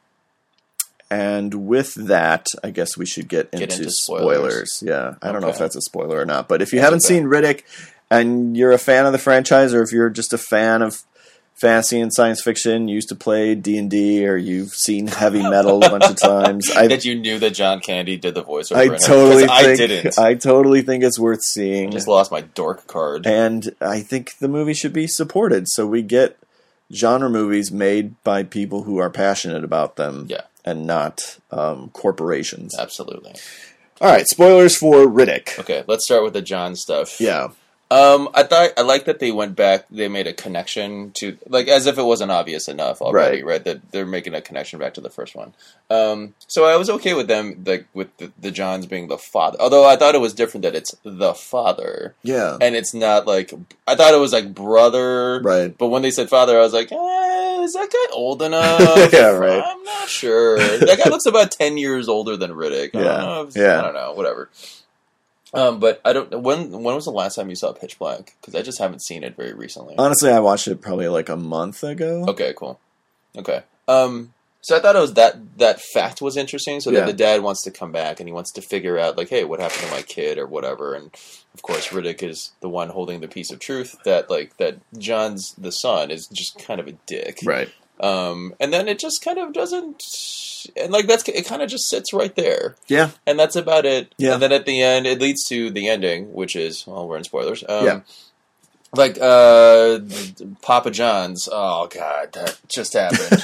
and with that, I guess we should get, Get into, into spoilers. spoilers. Yeah, I don't know if Okay. that's a spoiler or not. But if you That's haven't okay. seen Riddick and you're a fan of the franchise, or if you're just a fan of fantasy and science fiction, you used to play D and D, or you've seen heavy metal a bunch of times, I that you knew that John Candy did the voiceover. I in it, 'cause totally think I didn't. I totally think it's worth I seeing, just lost my dork card. and I think the movie should be supported. So we get genre movies made by people who are passionate about them, Yeah. and not um, corporations. Absolutely. All right, spoilers for Riddick. Okay, let's start with the John stuff. Yeah, Um, I thought I like that they went back. They made a connection to, like, as if it wasn't obvious enough already, Right. right? That they're making a connection back to the first one. Um, so I was okay with them, like, with the, the Johns being the father. Although I thought it was different that it's the father, yeah, and it's not like I thought it was like brother, right. But when they said father, I was like, eh, is that guy old enough? Yeah, right. I'm not sure. That guy looks about ten years older than Riddick. I Yeah, don't know if- yeah. I don't know. Whatever. Um, but I don't. When when was the last time you saw Pitch Black? Because I just haven't seen it very recently. Honestly, I watched it probably like a month ago. Okay, cool. Okay. Um, so I thought it was that that fact was interesting. So Yeah. that the dad wants to come back and he wants to figure out, like, hey, what happened to my kid or whatever. And of course, Riddick is the one holding the piece of truth that, like, that John's the son is just kind of a dick. Right. Um, and then it just kind of doesn't, and like that's it, kind of just sits right there. Yeah. And that's about it. Yeah. And then at the end, it leads to the ending, which is, well, we're in spoilers. Um, Yeah. Like, uh, Papa John's. Oh, God, that just happened.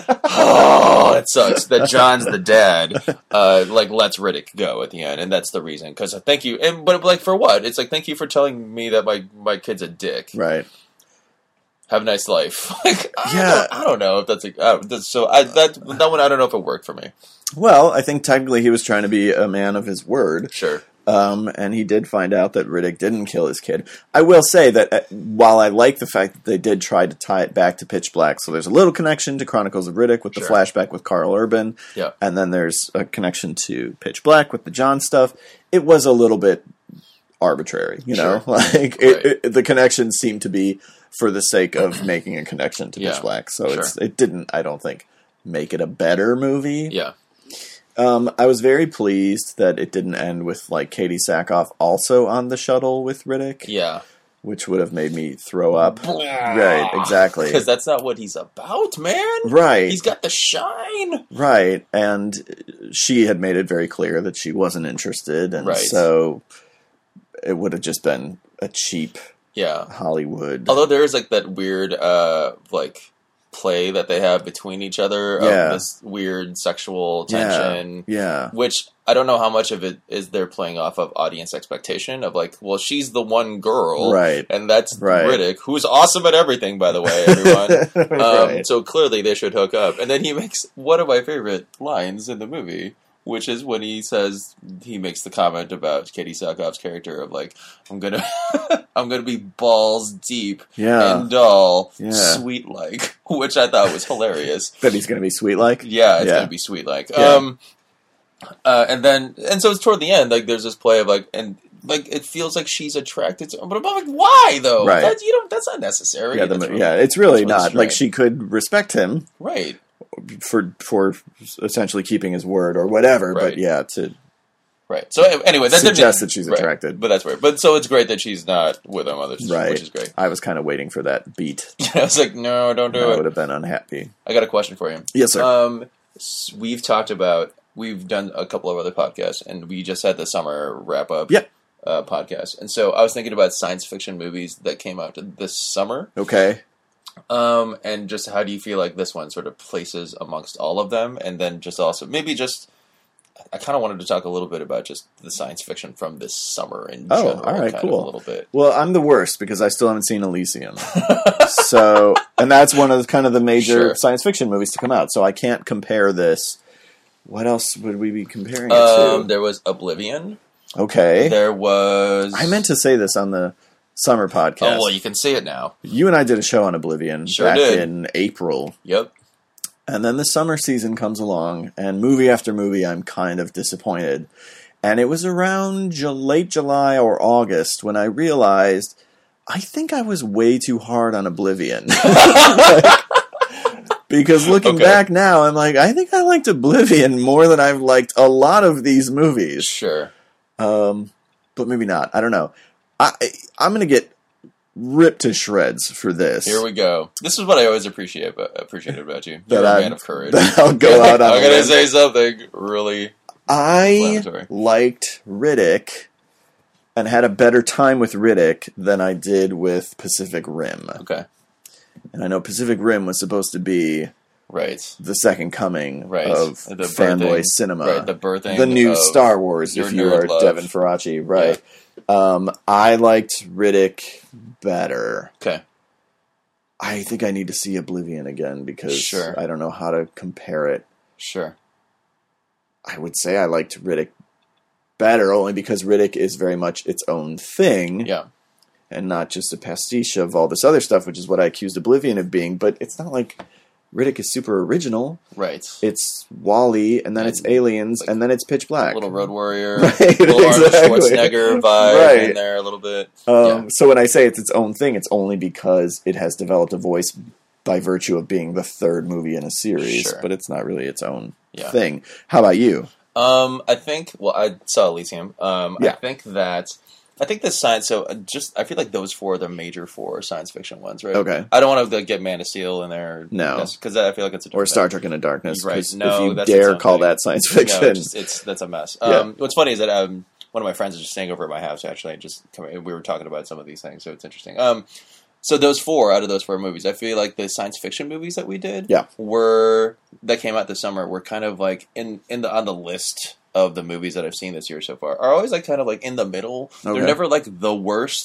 Oh, it sucks. That John's the dad, uh, like, lets Riddick go at the end, and that's the reason. Because thank you, and but like for what? It's like, thank you for telling me that my my kid's a dick. Right. have a nice life. Like, I Yeah. don't, I don't know if that's a, uh, that's, so I, that, that one, I don't know if it worked for me. Well, I think technically he was trying to be a man of his word. Sure. Um, and he did find out that Riddick didn't kill his kid. I will say that uh, while I like the fact that they did try to tie it back to Pitch Black, so there's a little connection to Chronicles of Riddick with the Sure. flashback with Carl Urban, Yeah. and then there's a connection to Pitch Black with the John stuff. It was a little bit arbitrary, you know? Sure. Like Right. it, it, the connections seemed to be for the sake of making a connection to Pitch Yeah. Black. So Sure. it's it didn't, I don't think, make it a better movie. Yeah. Um, I was very pleased that it didn't end with like Katie Sackhoff also on the shuttle with Riddick, Yeah. which would have made me throw up. Right, exactly. Because that's not what he's about, man. Right, He's got the shine. right. And she had made it very clear that she wasn't interested, and Right. so it would have just been a cheap Yeah. Hollywood. Although there is like that weird, uh, like play that they have between each other Yeah. of this weird sexual yeah, tension, yeah, which I don't know how much of it is they're playing off of audience expectation of like, well, she's the one girl, right, and that's Right. Riddick, who's awesome at everything, by the way, everyone. Um, right. So clearly they should hook up. And then he makes one of my favorite lines in the movie, which is when he says, he makes the comment about Katie Sackhoff's character of like, I'm gonna, I'm gonna be balls deep Yeah, and dull, Yeah. sweet like, which I thought was hilarious. that he's gonna be sweet like. Yeah, it's Yeah. gonna be sweet like. Yeah. Um, uh, and then, and so it's toward the end, like there's this play of like, and like it feels like she's attracted to him, but I'm like, why though? Right. That, you don't. That's not necessary. Yeah, the, That's really- yeah, it's really that's really not like strange. she could respect him right. for for essentially keeping his word or whatever. Right. But yeah, to Right. So anyway, that didn't suggest that she's right. attracted. But that's weird. But so it's great that she's not with him, others, Right. which is great. I was kind of waiting for that beat. I was like, no, don't do I it. would have been unhappy. I got a question for you. Yes, sir. Um, s- we've talked about, we've done a couple of other podcasts, and we just had the summer wrap up. Yep. Uh, podcast, and so I was thinking about science fiction movies that came out this summer. Okay. Um, and just how do you feel like this one sort of places amongst all of them, and then just also maybe just. I kind of wanted to talk a little bit about just the science fiction from this summer in Oh, general. all right, kind cool. Of a little bit. Well, I'm the worst because I still haven't seen Elysium. So, and that's one of the, kind of the major Sure. science fiction movies to come out. So I can't compare this. What else would we be comparing it Um, to? there was Oblivion. Okay. There was. I meant to say this on the summer podcast. Oh well, you can see it now. You and I did a show on Oblivion Sure back did. in April. Yep. And then the summer season comes along, and movie after movie, I'm kind of disappointed. And it was around Ju- late July or August when I realized I think I was way too hard on Oblivion. Like, because looking Okay. back now, I'm like, I think I liked Oblivion more than I've liked a lot of these movies. Sure. Um, but maybe not. I don't know. I, I'm going to get ripped to shreds for this. Here we go. This is what I always appreciate about, appreciated about you. That You're a I'm- man of courage. that I'll go out on I'm a gonna limb. say something really. I Inflammatory. liked Riddick and had a better time with Riddick than I did with Pacific Rim. Okay. And I know Pacific Rim was supposed to be Right. the second coming Right. of The fanboy birthing- cinema. Right. The birthing. The new of Star Wars, your if you nerd are love. Devin Faraci. Right. Um, I liked Riddick better. Okay. I think I need to see Oblivion again because Sure. I don't know how to compare it. Sure. I would say I liked Riddick better only because Riddick is very much its own thing Yeah. and not just a pastiche of all this other stuff, which is what I accused Oblivion of being. But it's not like Riddick is super original. Right. It's WALL-E, and then it's And, Aliens, like, and then it's Pitch Black. Little Road Warrior. Right, Little Arnold exactly. Schwarzenegger vibe Right. in there a little bit. Um, Yeah. So when I say it's its own thing, it's only because it has developed a voice by virtue of being the third movie in a series, Sure. but it's not really its own Yeah. thing. How about you? Um, I think. Well, I saw Elysium. Um, I Yeah. think that. I think the science. So, uh, just I feel like those four are the major four science fiction ones, right? Okay. I don't want to get Man of Steel in there. No. because I feel like it's a Or different Star thing. Trek Into Darkness. Right. 'Cause No, if you that's its dare own call thing. that science No, fiction. just, it's that's a mess. Yeah. Um, what's funny is that um, one of my friends is just staying over at my house. Actually, and just come, we were talking about some of these things, so it's interesting. Um, so those four out of those four movies, I feel like the science fiction movies that we did, Yeah. were that came out this summer were kind of like in in the on the list of the movies that I've seen this year so far are always like kind of like in the middle. Okay. They're never like the worst,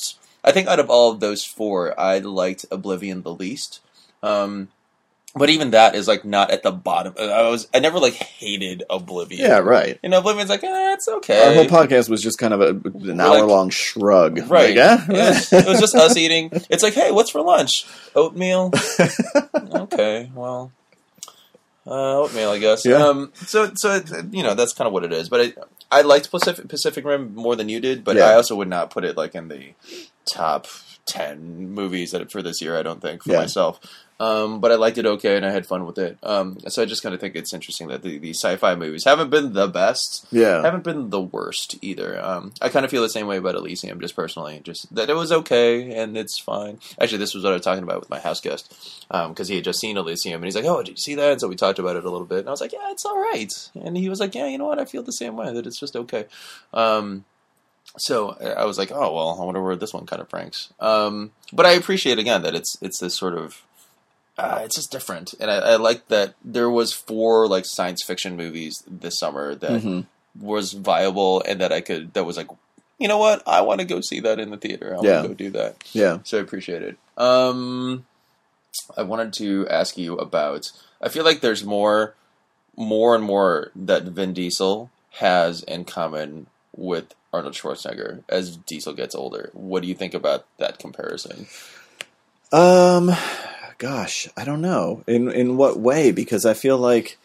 I think out of all of those four, I liked Oblivion the least. Um, but even that is like not at the bottom. I was I never like hated Oblivion. Yeah, right. You know, Oblivion's like, eh, it's okay. Our whole podcast was just kind of a, an hour like, long shrug. Right. Like, eh? it, was, it was just us eating. It's like, hey, what's for lunch? Oatmeal. Okay, well, uh, oatmeal, I guess. Yeah. Um, so, so you know, that's kind of what it is. But I, I liked Pacific, Pacific Rim more than you did, but yeah. I also would not put it like in the top ten movies that for this year. I don't think for yeah. myself. Um, but I liked it okay, and I had fun with it. Um, so I just kind of think it's interesting that the, the sci-fi movies haven't been the best, yeah, haven't been the worst either. Um, I kind of feel the same way about Elysium, just personally, just that it was okay and it's fine. Actually, this was what I was talking about with my house guest, because um, he had just seen Elysium, and he's like, "Oh, did you see that?" And so we talked about it a little bit, and I was like, "Yeah, it's all right," and he was like, "Yeah, you know what? I feel the same way. That it's just okay." Um, So I was like, "Oh well, I wonder where this one kind of ranks." Um, but I appreciate again that it's it's this sort of Uh, it's just different, and I, I like that there was four like science fiction movies this summer that mm-hmm. was viable, and that I could that was like, you know what, I want to go see that in the theater. I want yeah. to go do that. Yeah, so I appreciate it. Um, I wanted to ask you about. I feel like there's more, more and more that Vin Diesel has in common with Arnold Schwarzenegger as Diesel gets older. What do you think about that comparison? Um. Gosh, I don't know. In in what way? Because I feel like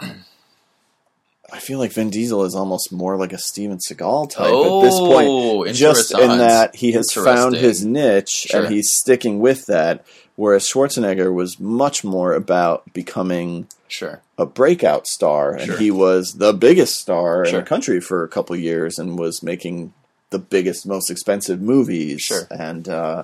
I feel like Vin Diesel is almost more like a Steven Seagal type oh, at this point. Just in that he has found his niche sure. and he's sticking with that. Whereas Schwarzenegger was much more about becoming sure. a breakout star. And sure. he was the biggest star sure. in the country for a couple of years and was making the biggest, most expensive movies. Sure. And, uh,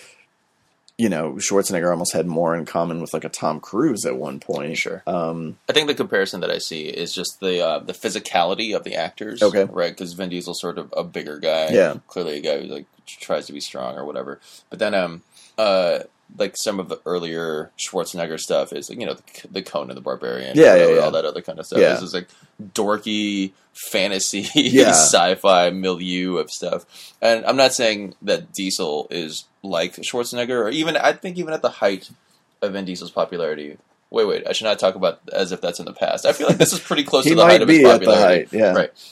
you know, Schwarzenegger almost had more in common with like a Tom Cruise at one point. Sure. Um, I think the comparison that I see is just the uh, the physicality of the actors. Okay. Right? Because Vin Diesel's sort of a bigger guy. Yeah. Clearly a guy who like tries to be strong or whatever. But then, um, uh, like some of the earlier Schwarzenegger stuff is, like, you know, the, the Conan the Barbarian. Yeah, and yeah, yeah. all that other kind of stuff. Yeah. This is like dorky fantasy Yeah. sci-fi milieu of stuff. And I'm not saying that Diesel is like Schwarzenegger, or even, I think even at the height of Vin Diesel's popularity. Wait, wait, I should not talk about as if that's in the past. I feel like this is pretty close to the height of his popularity. At the height, yeah. Right.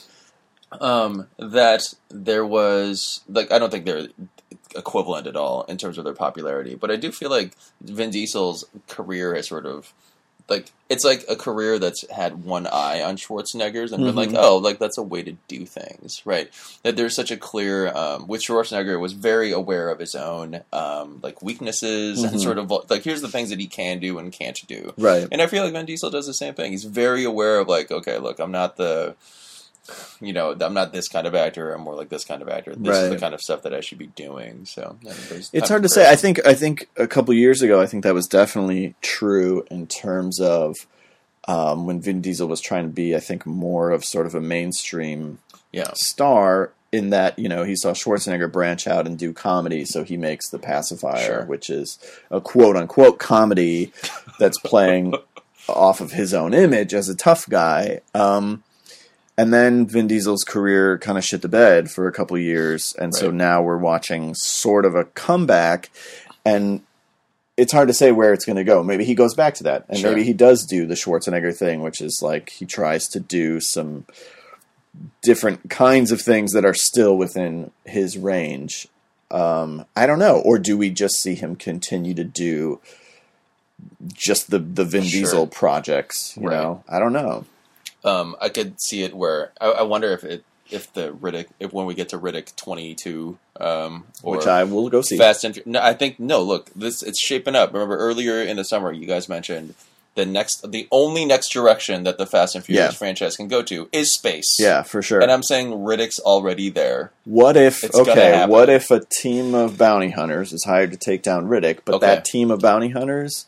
Um, that there was, like, I don't think they're equivalent at all in terms of their popularity, but I do feel like Vin Diesel's career has sort of, like, it's like a career that's had one eye on Schwarzenegger's and mm-hmm. been like, oh, like, that's a way to do things, right? That there's such a clear, um, with Schwarzenegger was very aware of his own, um, like, weaknesses mm-hmm. and sort of, like, here's the things that he can do and can't do. Right. And I feel like Vin Diesel does the same thing. He's very aware of, like, okay, look, I'm not the... you know, I'm not this kind of actor. I'm more like this kind of actor. This right. is the kind of stuff that I should be doing. So it's hard to say. I think I think a couple years ago, I think that was definitely true in terms of um, when Vin Diesel was trying to be, I think, more of sort of a mainstream yeah. star. In that, you know, he saw Schwarzenegger branch out and do comedy, so he makes The Pacifier, sure. which is a quote unquote comedy that's playing off of his own image as a tough guy. Um, And then Vin Diesel's career kind of shit the bed for a couple of years, and right. so now we're watching sort of a comeback, and it's hard to say where it's going to go. Maybe he goes back to that, and sure. maybe he does do the Schwarzenegger thing, which is like he tries to do some different kinds of things that are still within his range. Um, I don't know. Or do we just see him continue to do just the, the Vin sure. Diesel projects? You right. know, I don't know. Um, I could see it where I, I wonder if it if the Riddick if when we get to Riddick twenty-two, um, or which I will go see. Fast and no, I think no. Look, this it's shaping up. Remember earlier in the summer, you guys mentioned the next, the only next direction that the Fast and Furious yeah. franchise can go to is space. Yeah, for sure. And I'm saying Riddick's already there. What if it's okay? What if a team of bounty hunters is hired to take down Riddick, but okay. that team of bounty hunters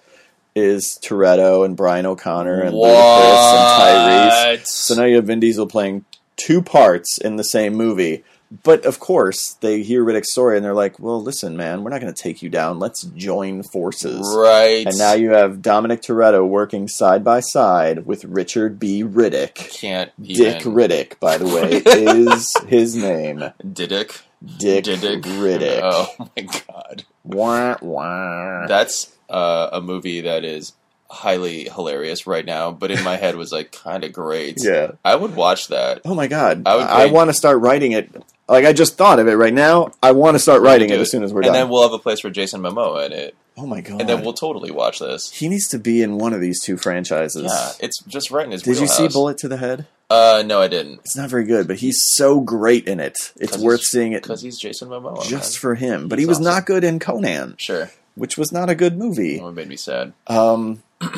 is Toretto and Brian O'Connor and what? Ludacris and Tyrese. So now you have Vin Diesel playing two parts in the same movie. But, of course, they hear Riddick's story and they're like, well, listen, man, we're not going to take you down. Let's join forces. Right. And now you have Dominic Toretto working side by side with Richard B. Riddick. Can't even... Dick Riddick, by the way, is his name. Diddick? Dick Diddick? Riddick. Oh, my God. Wah, wah. That's uh, a movie that is highly hilarious right now, but in my head was like kind of great. Yeah. I would watch that. Oh my god. I would I, I want to start writing it. Like, I just thought of it right now. I want to start writing it, it as soon as we're and done. And then we'll have a place for Jason Momoa in it. Oh my god. And then we'll totally watch this. He needs to be in one of these two franchises. Yeah, it's just right in his Did wheelhouse. you see Bullet to the Head? Uh, no, I didn't. It's not very good, but he's so great in it. It's worth seeing it because he's Jason Momoa. Just man. for him. But he's he was awesome. not good in Conan. Sure. Which was not a good movie. Oh, it made me sad. Um...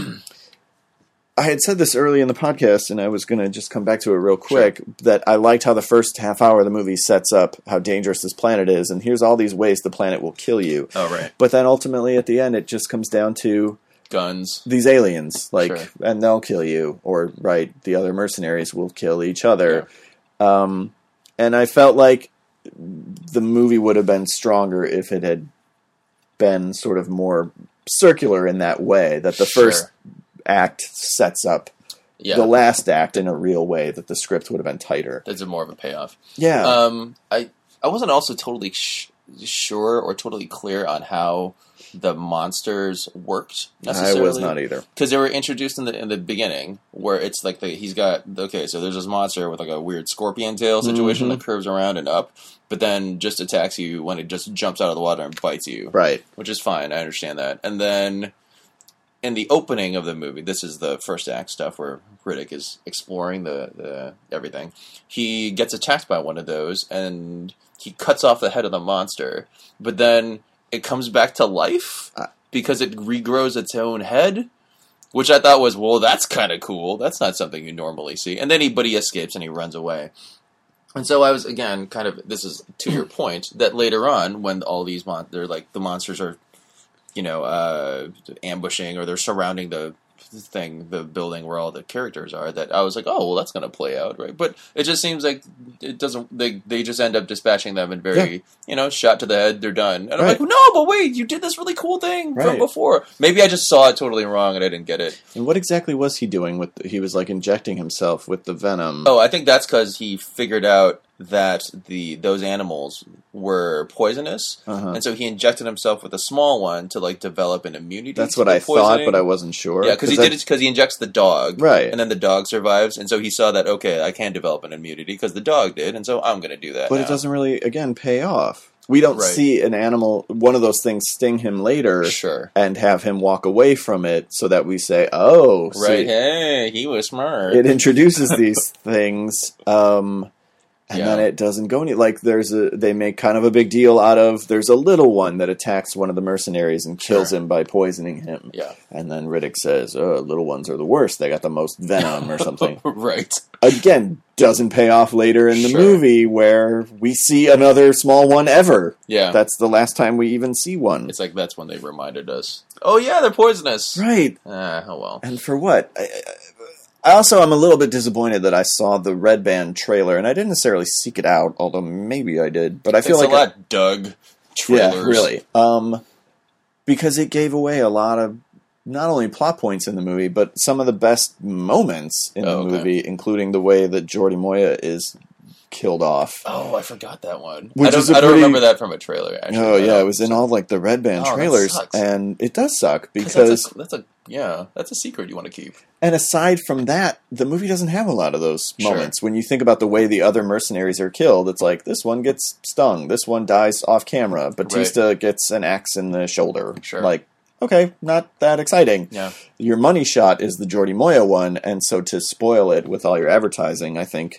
I had said this early in the podcast, and I was going to just come back to it real quick, sure. that I liked how the first half hour of the movie sets up how dangerous this planet is, and here's all these ways the planet will kill you. Oh, right. But then ultimately, at the end, it just comes down to... guns. These aliens, like, sure. and they'll kill you, or, right, the other mercenaries will kill each other. Yeah. Um, and I felt like the movie would have been stronger if it had been sort of more circular in that way, that the sure. first... act sets up yeah. the last act in a real way that the script would have been tighter. There's a more of a payoff. Yeah. Um, I I wasn't also totally sh- sure or totally clear on how the monsters worked necessarily. I was not either. Because they were introduced in the in the beginning, where it's like the, he's got okay, so there's this monster with like a weird scorpion tail situation mm-hmm. that curves around and up, but then just attacks you when it just jumps out of the water and bites you. Right. Which is fine. I understand that. And then. In the opening of the movie, this is the first act stuff where Riddick is exploring the, the everything. He gets attacked by one of those, and he cuts off the head of the monster. But then it comes back to life because it regrows its own head, which I thought was, well, that's kind of cool. That's not something you normally see. And then he, but he escapes and he runs away. And so I was, again, kind of, this is to your point, that later on, when all these mon- they're like the monsters are you know, uh, ambushing or they're surrounding the thing, the building where all the characters are, that I was like, oh, well, that's going to play out, right? But it just seems like it doesn't, they they just end up dispatching them and very, yeah. you know, shot to the head, they're done. And right. I'm like, no, but wait, you did this really cool thing right. from before. Maybe I just saw it totally wrong and I didn't get it. And what exactly was he doing with, the, he was like injecting himself with the venom. Oh, I think that's because he figured out that the those animals were poisonous, uh-huh. and so he injected himself with a small one to like develop an immunity. That's what I thought, but I wasn't sure. Yeah, because he did it because he injects the dog, right? And then the dog survives, and so he saw that okay, I can develop an immunity because the dog did, and so I'm going to do that. But now. It doesn't really, again, pay off. We don't right. see an animal, one of those things, sting him later, sure. and have him walk away from it, so that we say, "Oh, right, see, hey, he was smart." It introduces these things. Um, And yeah. then it doesn't go any, like there's a, they make kind of a big deal out of, there's a little one that attacks one of the mercenaries and kills sure. him by poisoning him. Yeah. And then Riddick says, oh, little ones are the worst. They got the most venom or something. Right. Again, doesn't pay off later in the sure. movie where we see another small one ever. Yeah. That's the last time we even see one. It's like that's when they reminded us. Oh yeah, they're poisonous. Right. Ah, oh well. And for what? I, I, I also am a little bit disappointed that I saw the Red Band trailer, and I didn't necessarily seek it out, although maybe I did. But I feel it's like a lot, I, Doug. Trailers. Yeah, really, um, because it gave away a lot of not only plot points in the movie, but some of the best moments in oh, the okay. movie, including the way that Jordi Moya is killed off. Oh, I forgot that one. Which I don't, is a I don't pretty, remember that from a trailer. Actually, oh yeah, it was in all like the Red Band oh, trailers, and it does suck because that's a, that's a yeah, that's a secret you want to keep. And aside from that, the movie doesn't have a lot of those sure. moments. When you think about the way the other mercenaries are killed, it's like this one gets stung, this one dies off camera, Batista right. gets an axe in the shoulder. Sure. Like, okay, not that exciting. Yeah. Your money shot is the Jordi Moya one, and so to spoil it with all your advertising, I think,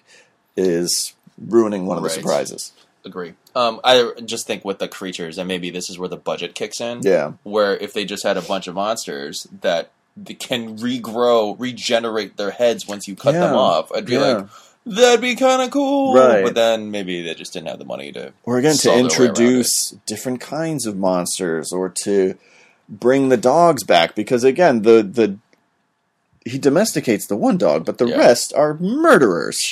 is ruining one of the right. surprises. Agree. Um, I just think with the creatures, and maybe this is where the budget kicks in. Yeah. Where if they just had a bunch of monsters that they can regrow, regenerate their heads once you cut yeah. them off, I'd be yeah. like, that'd be kind of cool. Right. But then maybe they just didn't have the money to. Or again, to introduce different kinds of monsters, or to bring the dogs back, because again, the the he domesticates the one dog, but the yeah. rest are murderers. Sure.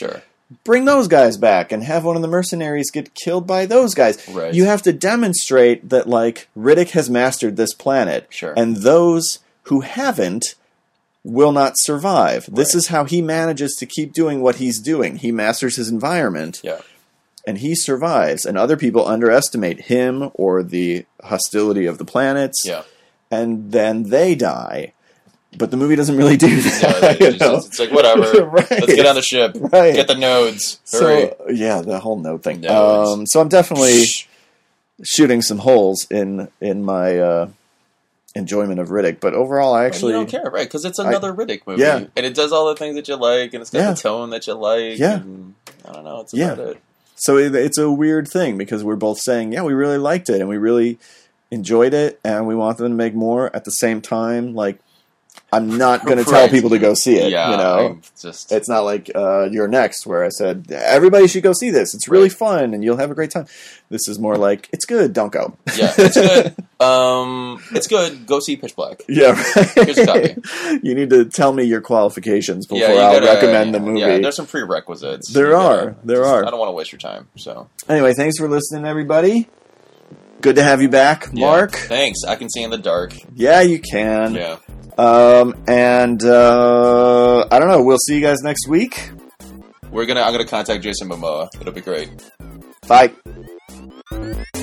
bring those guys back and have one of the mercenaries get killed by those guys. Right. You have to demonstrate that, like, Riddick has mastered this planet. Sure. And those who haven't will not survive. This Right. is how he manages to keep doing what he's doing. He masters his environment. Yeah. And he survives. And other people underestimate him or the hostility of the planets. Yeah. And then they die. But the movie doesn't really do that. Yeah, you it's, know? just, it's like, whatever. Right. Let's get on the ship. Right. Get the nodes. Hurry. So, yeah, the whole node thing. Nodes. Um, so I'm definitely Shh. shooting some holes in in my uh, enjoyment of Riddick. But overall, I actually... you don't care, right? Because it's another I, Riddick movie. Yeah. And it does all the things that you like, and it's got Yeah. the tone that you like. Yeah. And, I don't know. It's Yeah. about it. So it, it's a weird thing because we're both saying, yeah, we really liked it and we really enjoyed it and we want them to make more. At the same time, like, I'm not going to tell Right. people to go see it. Yeah, you know, I'm just it's not like uh, You're Next, where I said everybody should go see this. It's really Right. fun and you'll have a great time. This is more like it's good. Don't go. yeah, it's good. Um, it's good. Go see Pitch Black. Yeah, right. Here's a copy. You need to tell me your qualifications before Yeah, you I'll gotta, recommend the movie. Yeah, there's some prerequisites. There You are. gotta- There just- are. I don't want to waste your time. So Anyway, thanks for listening, everybody. Good to have you back, yeah. Mark. Thanks. I can see in the dark. Yeah, you can. Yeah. Um, and uh, I don't know. We'll see you guys next week. We're gonna. I'm gonna contact Jason Momoa. It'll be great. Bye.